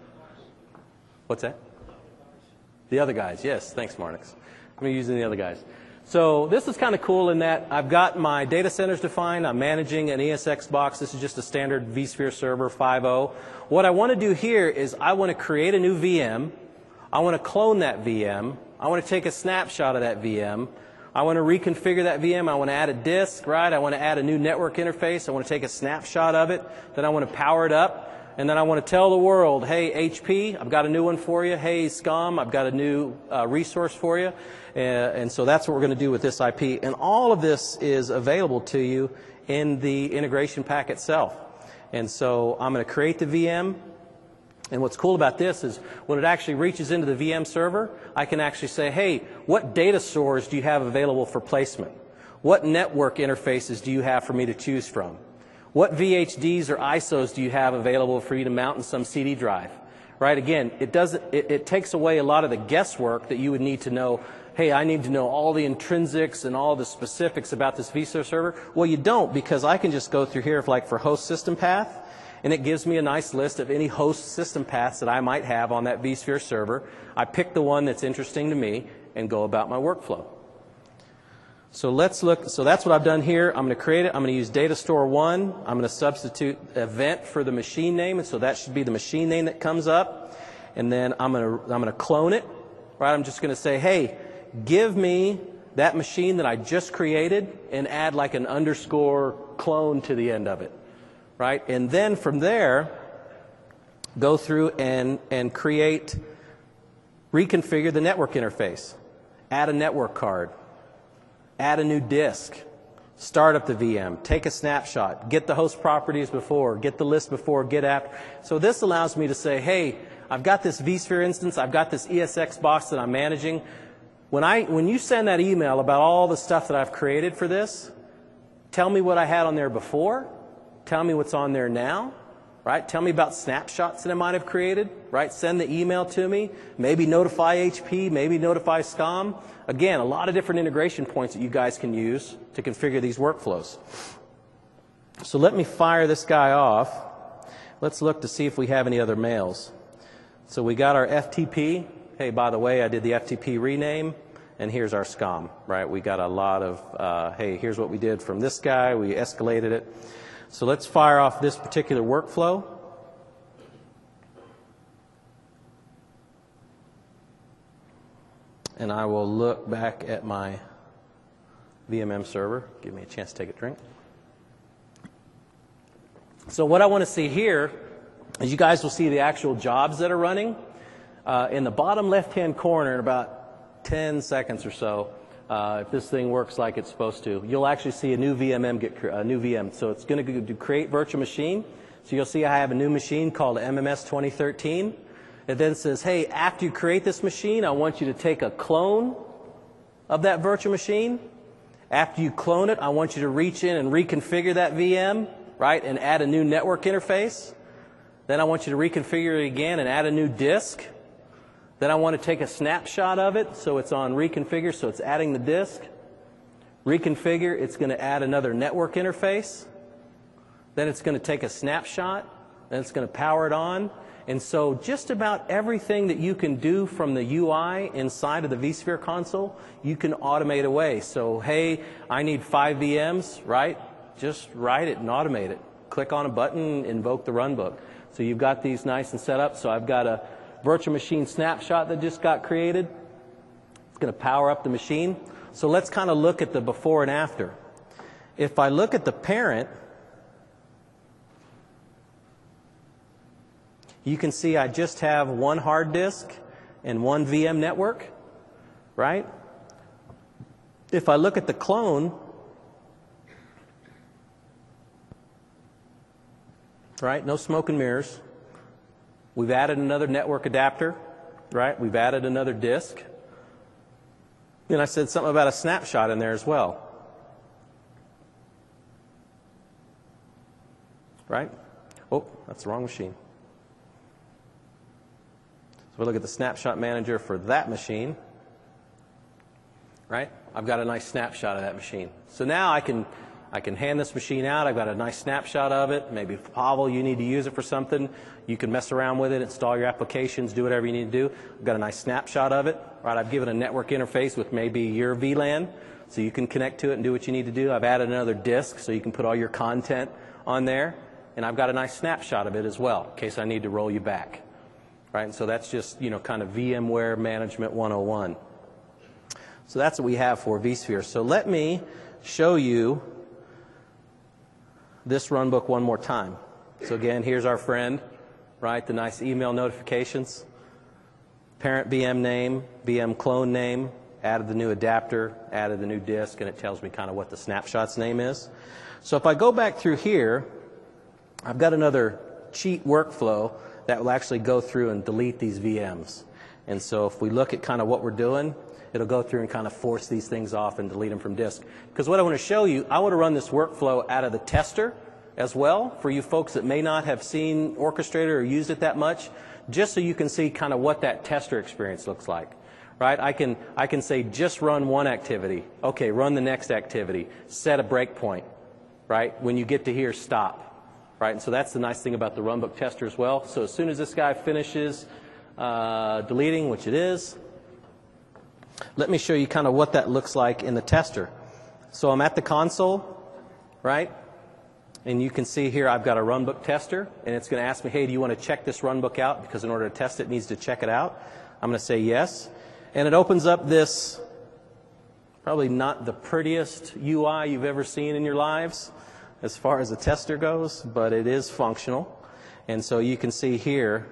What's that? The other guys, yes. Thanks, Marnix. I'm using the other guys. So this is kind of cool in that I've got my data centers defined. I'm managing an ESX box. This is just a standard vSphere server 5.0. What I want to do here is I want to create a new VM. I want to clone that VM. I want to take a snapshot of that VM. I want to reconfigure that VM. I want to add a disk, right? I want to add a new network interface. I want to take a snapshot of it. Then I want to power it up. And then I want to tell the world, hey, HP, I've got a new one for you. Hey, SCOM, I've got a new resource for you. And so that's what we're going to do with this IP. And all of this is available to you in the integration pack itself. And so I'm going to create the VM. And what's cool about this is when it actually reaches into the VM server, I can actually say, hey, what data stores do you have available for placement? What network interfaces do you have for me to choose from? What VHDs or ISOs do you have available for you to mount in some CD drive? Right? Again, it takes away a lot of the guesswork that you would need to know, hey, I need to know all the intrinsics and all the specifics about this vSphere server. Well, you don't, because I can just go through here for host system path, and it gives me a nice list of any host system paths that I might have on that vSphere server. I pick the one that's interesting to me and go about my workflow. So let's look. So that's what I've done here. I'm going to create it. I'm going to use data store 1. I'm going to substitute event for the machine name, and so that should be the machine name that comes up. And then I'm going to clone it. Right? I'm just going to say, hey, give me that machine that I just created and add like an underscore clone to the end of it. Right? And then from there, go through and reconfigure the network interface. Add a network card. Add a new disk, start up the VM, take a snapshot, get the host properties before, get the list before, get after. So this allows me to say, hey, I've got this vSphere instance, I've got this ESX box that I'm managing. When you send that email about all the stuff that I've created for this, tell me what I had on there before, tell me what's on there now, right? Tell me about snapshots that I might have created, right? Send the email to me, maybe notify HP, maybe notify SCOM. Again, a lot of different integration points that you guys can use to configure these workflows. So let me fire this guy off. Let's look to see if we have any other mails. So we got our FTP. Hey, by the way, I did the FTP rename, and here's our SCOM, right? We got a lot of, hey, here's what we did from this guy. We escalated it. So let's fire off this particular workflow. And I will look back at my VMM server. Give me a chance to take a drink. So what I want to see here is you guys will see the actual jobs that are running. In the bottom left-hand corner, in about 10 seconds or so, if this thing works like it's supposed to, you'll actually see a new VM. So it's going to do create virtual machine. So you'll see I have a new machine called MMS 2013. It then says, hey, after you create this machine, I want you to take a clone of that virtual machine. After you clone it, I want you to reach in and reconfigure that VM, right, and add a new network interface. Then I want you to reconfigure it again and add a new disk. Then I want to take a snapshot of it, so it's on reconfigure, so it's adding the disk. Reconfigure, it's going to add another network interface. then it's going to take a snapshot, then it's going to power it on. And so just about everything that you can do from the UI inside of the vSphere console, you can automate away. So, hey, I need 5 VMs, right? Just write it and automate it. Click on a button, invoke the runbook. So you've got these nice and set up. So I've got a virtual machine snapshot that just got created. It's going to power up the machine. So let's kind of look at the before and after. If I look at the parent, you can see I just have one hard disk and one VM network, right? If I look at the clone, right, no smoke and mirrors. We've added another network adapter, right? We've added another disk. And I said something about a snapshot in there as well. Right? Oh, that's the wrong machine. So we look at the snapshot manager for that machine, right? I've got a nice snapshot of that machine. So now I can hand this machine out. I've got a nice snapshot of it. Maybe, Pavel, you need to use it for something. You can mess around with it, install your applications, do whatever you need to do. I've got a nice snapshot of it. Right? I've given a network interface with maybe your VLAN, so you can connect to it and do what you need to do. I've added another disk, so you can put all your content on there. And I've got a nice snapshot of it as well, in case I need to roll you back. Right? And so that's just, kind of VMware Management 101. So that's what we have for vSphere. So let me show you this runbook one more time. So again, here's our friend, right? The nice email notifications. Parent VM name, VM clone name, added the new adapter, added the new disk, and it tells me kind of what the snapshot's name is. So if I go back through here, I've got another cheat workflow that will actually go through and delete these VMs. And so if we look at kind of what we're doing, it'll go through and kind of force these things off and delete them from disk. Because what I want to show you, I want to run this workflow out of the tester as well for you folks that may not have seen Orchestrator or used it that much, just so you can see kind of what that tester experience looks like. Right? I can say just run one activity. Okay, run the next activity. Set a breakpoint. Right? When you get to here, stop. Right? And so that's the nice thing about the runbook tester as well. So as soon as this guy finishes deleting, which it is, let me show you kind of what that looks like in the tester. So I'm at the console, right? And you can see here I've got a runbook tester, and it's going to ask me, hey, do you want to check this runbook out? Because in order to test it, it needs to check it out. I'm going to say yes. And it opens up this, probably not the prettiest UI you've ever seen in your lives as far as a tester goes, but it is functional. And so you can see here,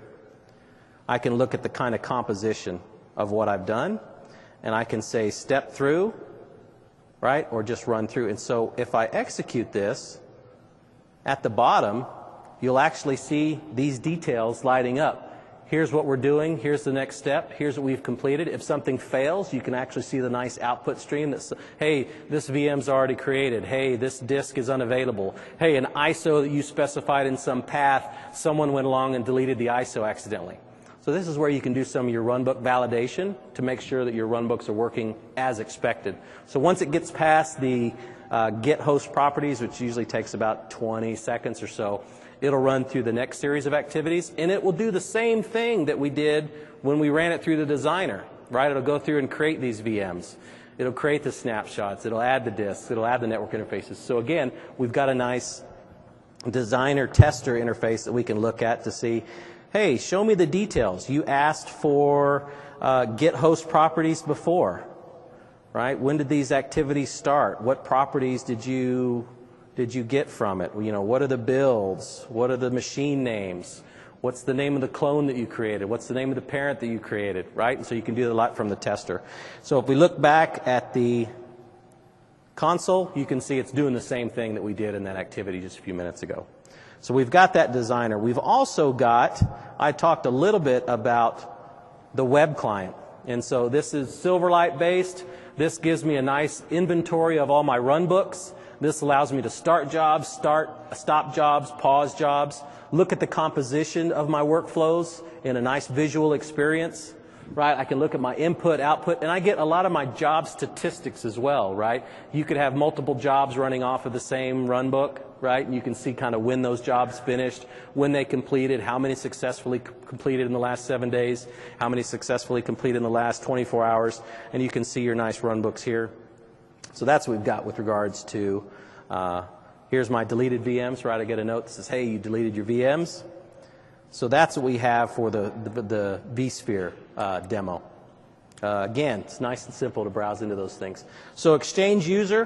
I can look at the kind of composition of what I've done, and I can say step through, right, or just run through. And so if I execute this, at the bottom, you'll actually see these details lighting up. Here's what we're doing. Here's the next step. Here's what we've completed. If something fails, you can actually see the nice output stream that says, hey, this VM's already created. Hey, this disk is unavailable. Hey, an ISO that you specified in some path, someone went along and deleted the ISO accidentally. So this is where you can do some of your runbook validation to make sure that your runbooks are working as expected. So once it gets past the get host properties, which usually takes about 20 seconds or so, it'll run through the next series of activities, and it will do the same thing that we did when we ran it through the designer, right? It'll go through and create these VMs. It'll create the snapshots. It'll add the disks. It'll add the network interfaces. So again, we've got a nice designer tester interface that we can look at to see, hey, show me the details. You asked for get host properties before, right? When did these activities start? What properties did you get from it? What are the builds? What are the machine names? What's the name of the clone that you created? What's the name of the parent that you created, right? And so you can do a lot from the tester. So if we look back at the console, you can see it's doing the same thing that we did in that activity just a few minutes ago. So we've got that designer. We've also got, I talked a little bit about the web client. And so this is Silverlight based. This gives me a nice inventory of all my runbooks. This allows me to start jobs, stop jobs, pause jobs, look at the composition of my workflows in a nice visual experience, right? I can look at my input, output, and I get a lot of my job statistics as well, right? You could have multiple jobs running off of the same runbook, right? And you can see kind of when those jobs finished, when they completed, how many successfully completed in the last 7 days, how many successfully completed in the last 24 hours, and you can see your nice run books here. So that's what we've got with regards to, here's my deleted VMs, right? I get a note that says, hey, you deleted your VMs. So that's what we have for the vSphere demo. Again, it's nice and simple to browse into those things. So Exchange user,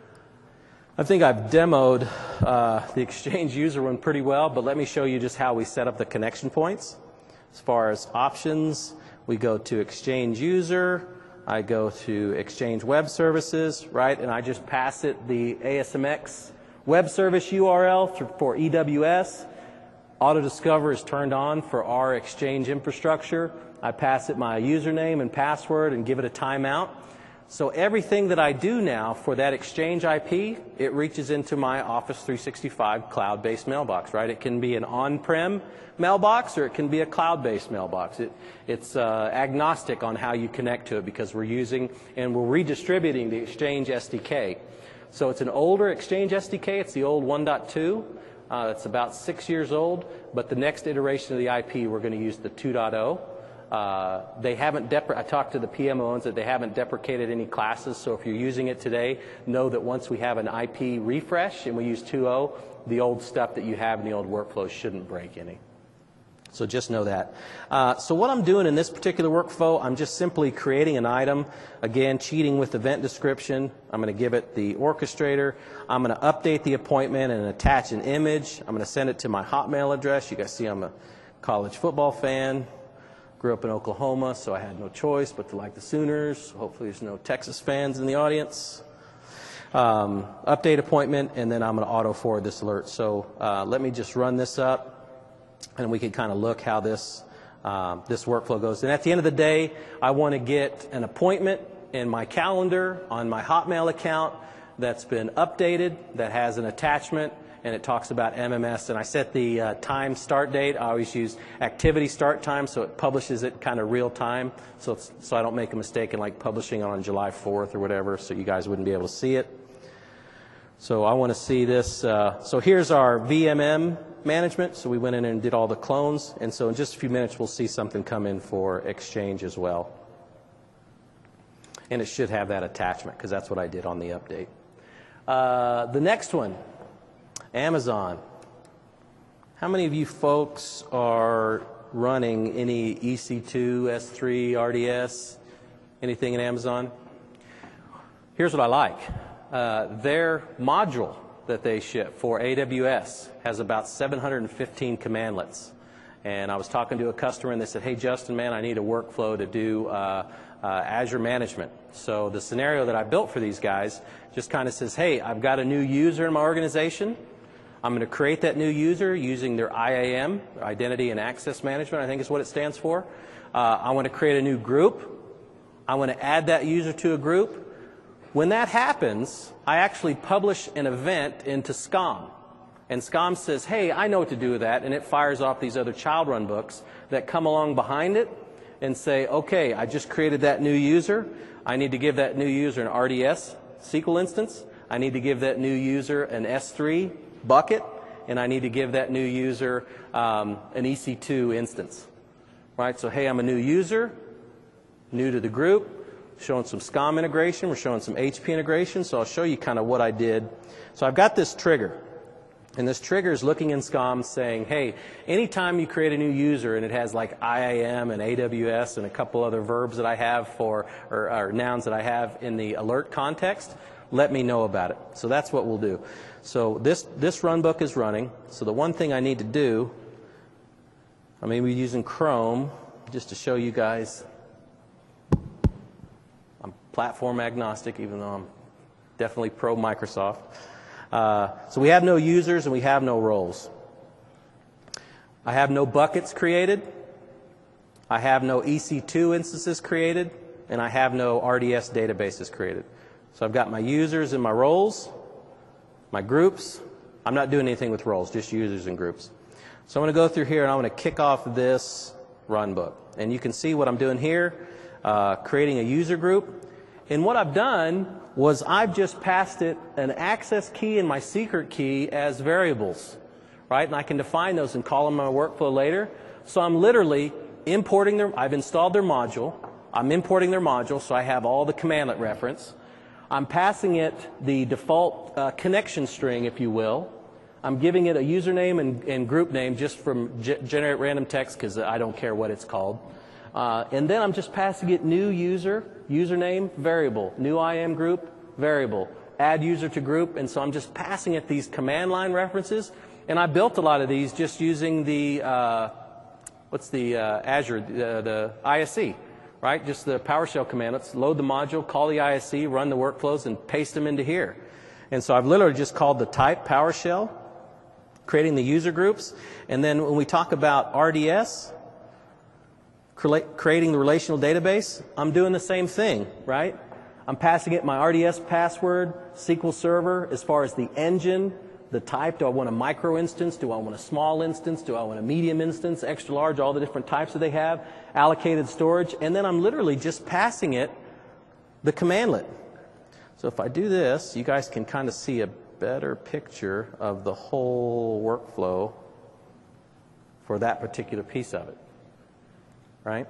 I think I've demoed the Exchange user one pretty well, but let me show you just how we set up the connection points. As far as options, we go to Exchange user, I go to Exchange Web Services, right, and I just pass it the ASMX web service URL for EWS. Auto-discover is turned on for our Exchange infrastructure. I pass it my username and password and give it a timeout. So everything that I do now for that Exchange IP, it reaches into my Office 365 cloud-based mailbox, right? It can be an on-prem mailbox or it can be a cloud-based mailbox. It's agnostic on how you connect to it because we're using and we're redistributing the Exchange SDK. So it's an older Exchange SDK. It's the old 1.2. It's about 6 years old, but the next iteration of the IP, we're going to use the 2.0. They haven't I talked to the PM who owns it. They haven't deprecated any classes. So if you're using it today, know that once we have an IP refresh and we use 2.0, the old stuff that you have in the old workflow shouldn't break any. So just know that. So what I'm doing in this particular workflow, I'm just simply creating an item. Again, cheating with event description. I'm going to give it the orchestrator. I'm going to update the appointment and attach an image. I'm going to send it to my Hotmail address. You guys see I'm a college football fan. Grew up in Oklahoma, so I had no choice but to like the Sooners. Hopefully there's no Texas fans in the audience. Update appointment, and then I'm going to auto forward this alert. So let me just run this up, and we can kind of look how this workflow goes. And at the end of the day, I want to get an appointment in my calendar on my Hotmail account that's been updated, that has an attachment, and it talks about MMS. And I set the time start date. I always use activity start time, so it publishes it kind of real time, so I don't make a mistake in like publishing on July 4th or whatever, so you guys wouldn't be able to see it. So I want to see this. So here's our VMM management. So we went in and did all the clones, and so in just a few minutes we'll see something come in for Exchange as well. And it should have that attachment because that's what I did on the update. The next one, Amazon. How many of you folks are running any EC2, S3, RDS, anything in Amazon? Here's what I like. Their module that they ship for AWS has about 715 commandlets. And I was talking to a customer and they said, hey, Justin, man, I need a workflow to do Azure management. So the scenario that I built for these guys just kind of says, hey, I've got a new user in my organization. I'm going to create that new user using their IAM, Identity and Access Management, I think is what it stands for. I want to create a new group. I want to add that user to a group. When that happens, I actually publish an event into SCOM. And SCOM says, hey, I know what to do with that. And it fires off these other child run books that come along behind it and say, okay, I just created that new user. I need to give that new user an RDS SQL instance. I need to give that new user an S3 bucket. And I need to give that new user an EC2 instance. Right? So, hey, I'm a new user, new to the group. Showing some SCOM integration. We're showing some HP integration. So I'll show you kind of what I did. So I've got this trigger. And this trigger is looking in SCOM saying, hey, anytime you create a new user and it has like IAM and AWS and a couple other verbs that I have for, or nouns that I have in the alert context, let me know about it. So that's what we'll do. So this runbook is running. So the one thing I need to do, I may be using Chrome just to show you guys. I'm platform agnostic, even though I'm definitely pro Microsoft. So we have no users and we have no roles. I have no buckets created. I have no EC2 instances created. And I have no RDS databases created. So I've got my users and my roles, my groups. I'm not doing anything with roles, just users and groups. So I'm going to go through here and I'm going to kick off this runbook. And you can see what I'm doing here, creating a user group. And what I've done was I've just passed it an access key and my secret key as variables, right? And I can define those and call them in my workflow later. So I'm literally importing I've installed their module. I'm importing their module, so I have all the commandlet reference. I'm passing it the default connection string, if you will. I'm giving it a username and group name just from generate random text because I don't care what it's called. And then I'm just passing it new user, username, variable, new IAM group, variable, add user to group. And so I'm just passing it these command line references. And I built a lot of these just using the, Azure, the ISC, right? Just the PowerShell command. Let's load the module, call the ISC, run the workflows, and paste them into here. And so I've literally just called the type PowerShell, creating the user groups. And then when we talk about RDS, creating the relational database, I'm doing the same thing, right? I'm passing it my RDS password, SQL Server, as far as the engine, the type. Do I want a micro instance? Do I want a small instance? Do I want a medium instance, extra large, all the different types that they have, allocated storage, and then I'm literally just passing it the commandlet. So if I do this, you guys can kind of see a better picture of the whole workflow for that particular piece of it, right?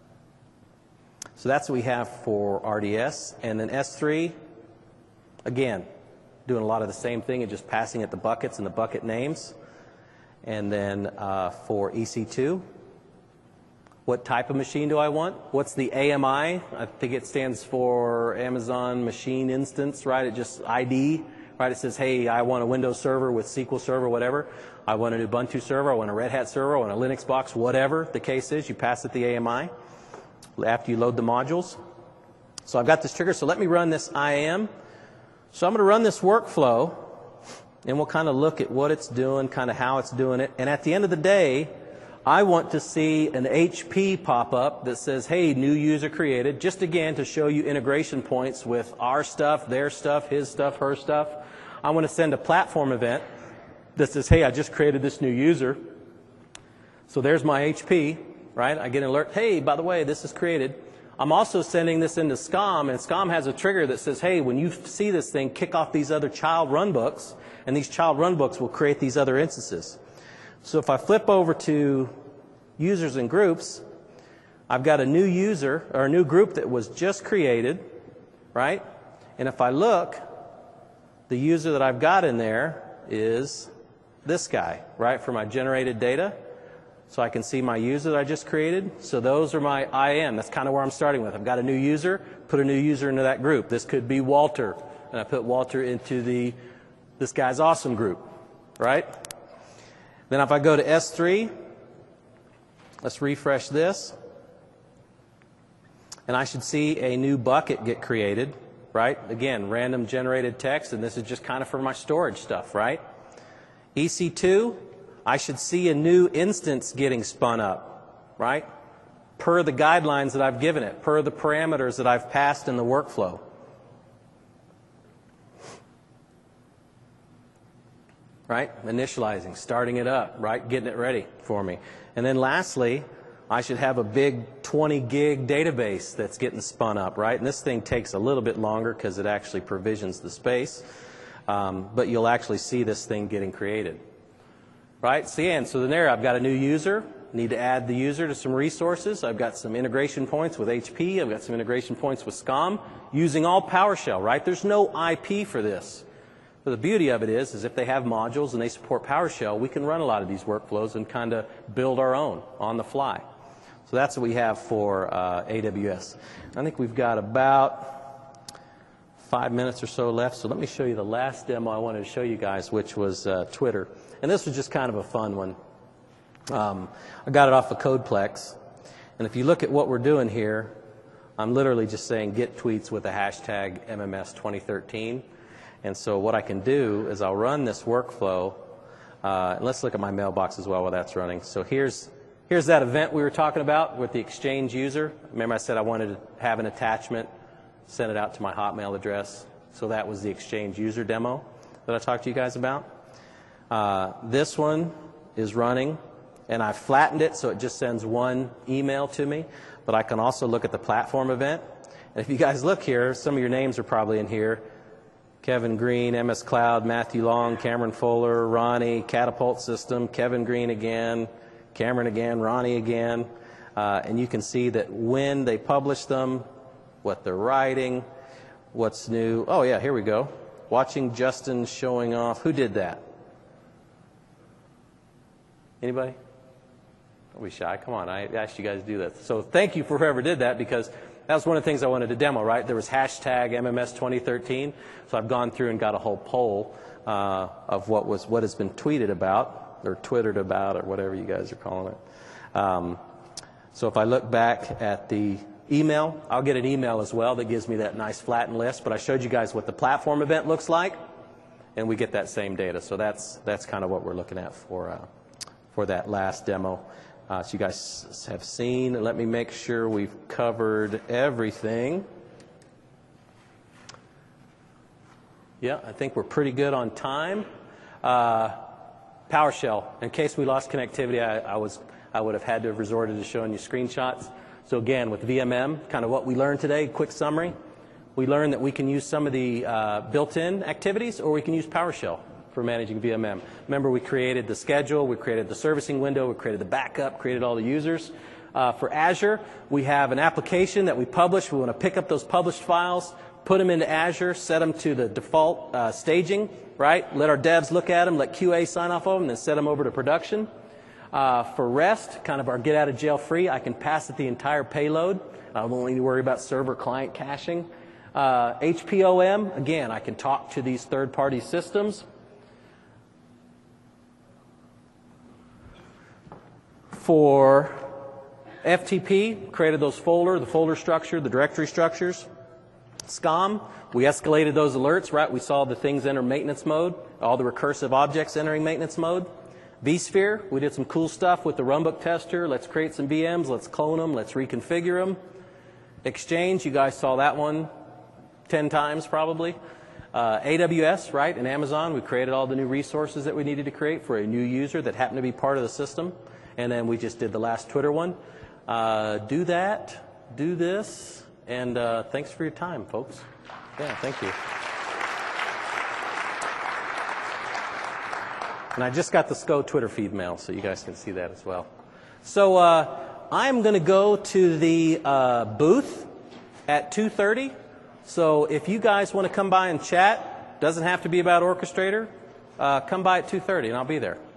So that's what we have for RDS. And then S3, again, doing a lot of the same thing and just passing it the buckets and the bucket names. And then for EC2, what type of machine do I want? What's the AMI? I think it stands for Amazon Machine Instance, right? It just ID, right? It says, hey, I want a Windows server with SQL Server, whatever. I want an Ubuntu server. I want a Red Hat server. I want a Linux box, whatever the case is. You pass it the AMI after you load the modules. So I've got this trigger. So let me run this IAM. So I'm going to run this workflow, and we'll kind of look at what it's doing, kind of how it's doing it. And at the end of the day, I want to see an HP pop up that says, hey, new user created, just again to show you integration points with our stuff, their stuff, his stuff, her stuff. I want to send a platform event that says, hey, I just created this new user. So there's my HP, right? I get an alert, hey, by the way, this is created. I'm also sending this into SCOM, and SCOM has a trigger that says, hey, when you see this thing, kick off these other child runbooks, and these child runbooks will create these other instances. So if I flip over to users and groups, I've got a new user, or a new group that was just created, right? And if I look, the user that I've got in there is this guy, right, for my generated data. So I can see my user that I just created. So those are my IAM. That's kind of where I'm starting with. I've got a new user, put a new user into that group. This could be Walter, and I put Walter into this guy's awesome group, right? Then if I go to S3, let's refresh this. And I should see a new bucket get created, right? Again, random generated text, and this is just kind of for my storage stuff, right? EC2, I should see a new instance getting spun up, right? Per the guidelines that I've given it, per the parameters that I've passed in the workflow. Right? Initializing, starting it up, right? Getting it ready for me. And then lastly, I should have a big 20 gig database that's getting spun up, right? And this thing takes a little bit longer because it actually provisions the space. But you'll actually see this thing getting created. Right? So then there I've got a new user. Need to add the user to some resources. I've got some integration points with HP. I've got some integration points with SCOM using all PowerShell, right? There's no IP for this. But the beauty of it is if they have modules and they support PowerShell, we can run a lot of these workflows and kind of build our own on the fly. So that's what we have for AWS. I think we've got about 5 minutes or so left. So let me show you the last demo I wanted to show you guys, which was Twitter. And this was just kind of a fun one. I got it off of Codeplex. And if you look at what we're doing here, I'm literally just saying get tweets with the hashtag MMS2013. And so what I can do is I'll run this workflow. And let's look at my mailbox as well while that's running. So here's that event we were talking about with the Exchange user. Remember I said I wanted to have an attachment, send it out to my Hotmail address. So that was the Exchange user demo that I talked to you guys about. This one is running, and I flattened it so it just sends one email to me. But I can also look at the platform event, And if you guys look here, some of your names are probably in here. Kevin Green, MS Cloud, Matthew Long, Cameron Fuller, Ronnie, Catapult System, Kevin Green again, Cameron again, Ronnie again. And you can see that when they publish them, what they're writing, what's new. Oh, yeah, here we go. Watching Justin showing off. Who did that? Anybody? Don't be shy. Come on, I asked you guys to do that. So thank you for whoever did that, because that was one of the things I wanted to demo, right? There was hashtag MMS 2013. So I've gone through and got a whole poll of what has been tweeted about, or twittered about, or whatever you guys are calling it. So if I look back at the email, I'll get an email as well that gives me that nice flattened list. But I showed you guys what the platform event looks like, and we get that same data. So that's kind of what we're looking at for that last demo. So you guys have seen. Let me make sure we've covered everything. Yeah, I think we're pretty good on time. PowerShell. In case we lost connectivity, I would have had to have resorted to showing you screenshots. So again, with VMM, kind of what we learned today, quick summary. We learned that we can use some of the built-in activities, or we can use PowerShell for managing VMM. Remember, we created the schedule, we created the servicing window, we created the backup, created all the users. For Azure, we have an application that we publish. We want to pick up those published files, put them into Azure, set them to the default staging, right? Let our devs look at them, let QA sign off on them, and then set them over to production. For REST, kind of our get out of jail free, I can pass it the entire payload. I don't need to worry about server client caching. HPOM, again, I can talk to these third-party systems. For FTP, created those the folder structure, the directory structures. SCOM, we escalated those alerts, right? We saw the things enter maintenance mode, all the recursive objects entering maintenance mode. vSphere, we did some cool stuff with the runbook tester. Let's create some VMs, let's clone them, let's reconfigure them. Exchange, you guys saw that one 10 times probably. AWS, right, and Amazon, we created all the new resources that we needed to create for a new user that happened to be part of the system. And then we just did the last Twitter one. Do that, do this, and thanks for your time, folks. Yeah, thank you. And I just got the SCO Twitter feed mail, so you guys can see that as well. So I'm going to go to the booth at 2:30. So if you guys want to come by and chat, doesn't have to be about Orchestrator, come by at 2:30 and I'll be there.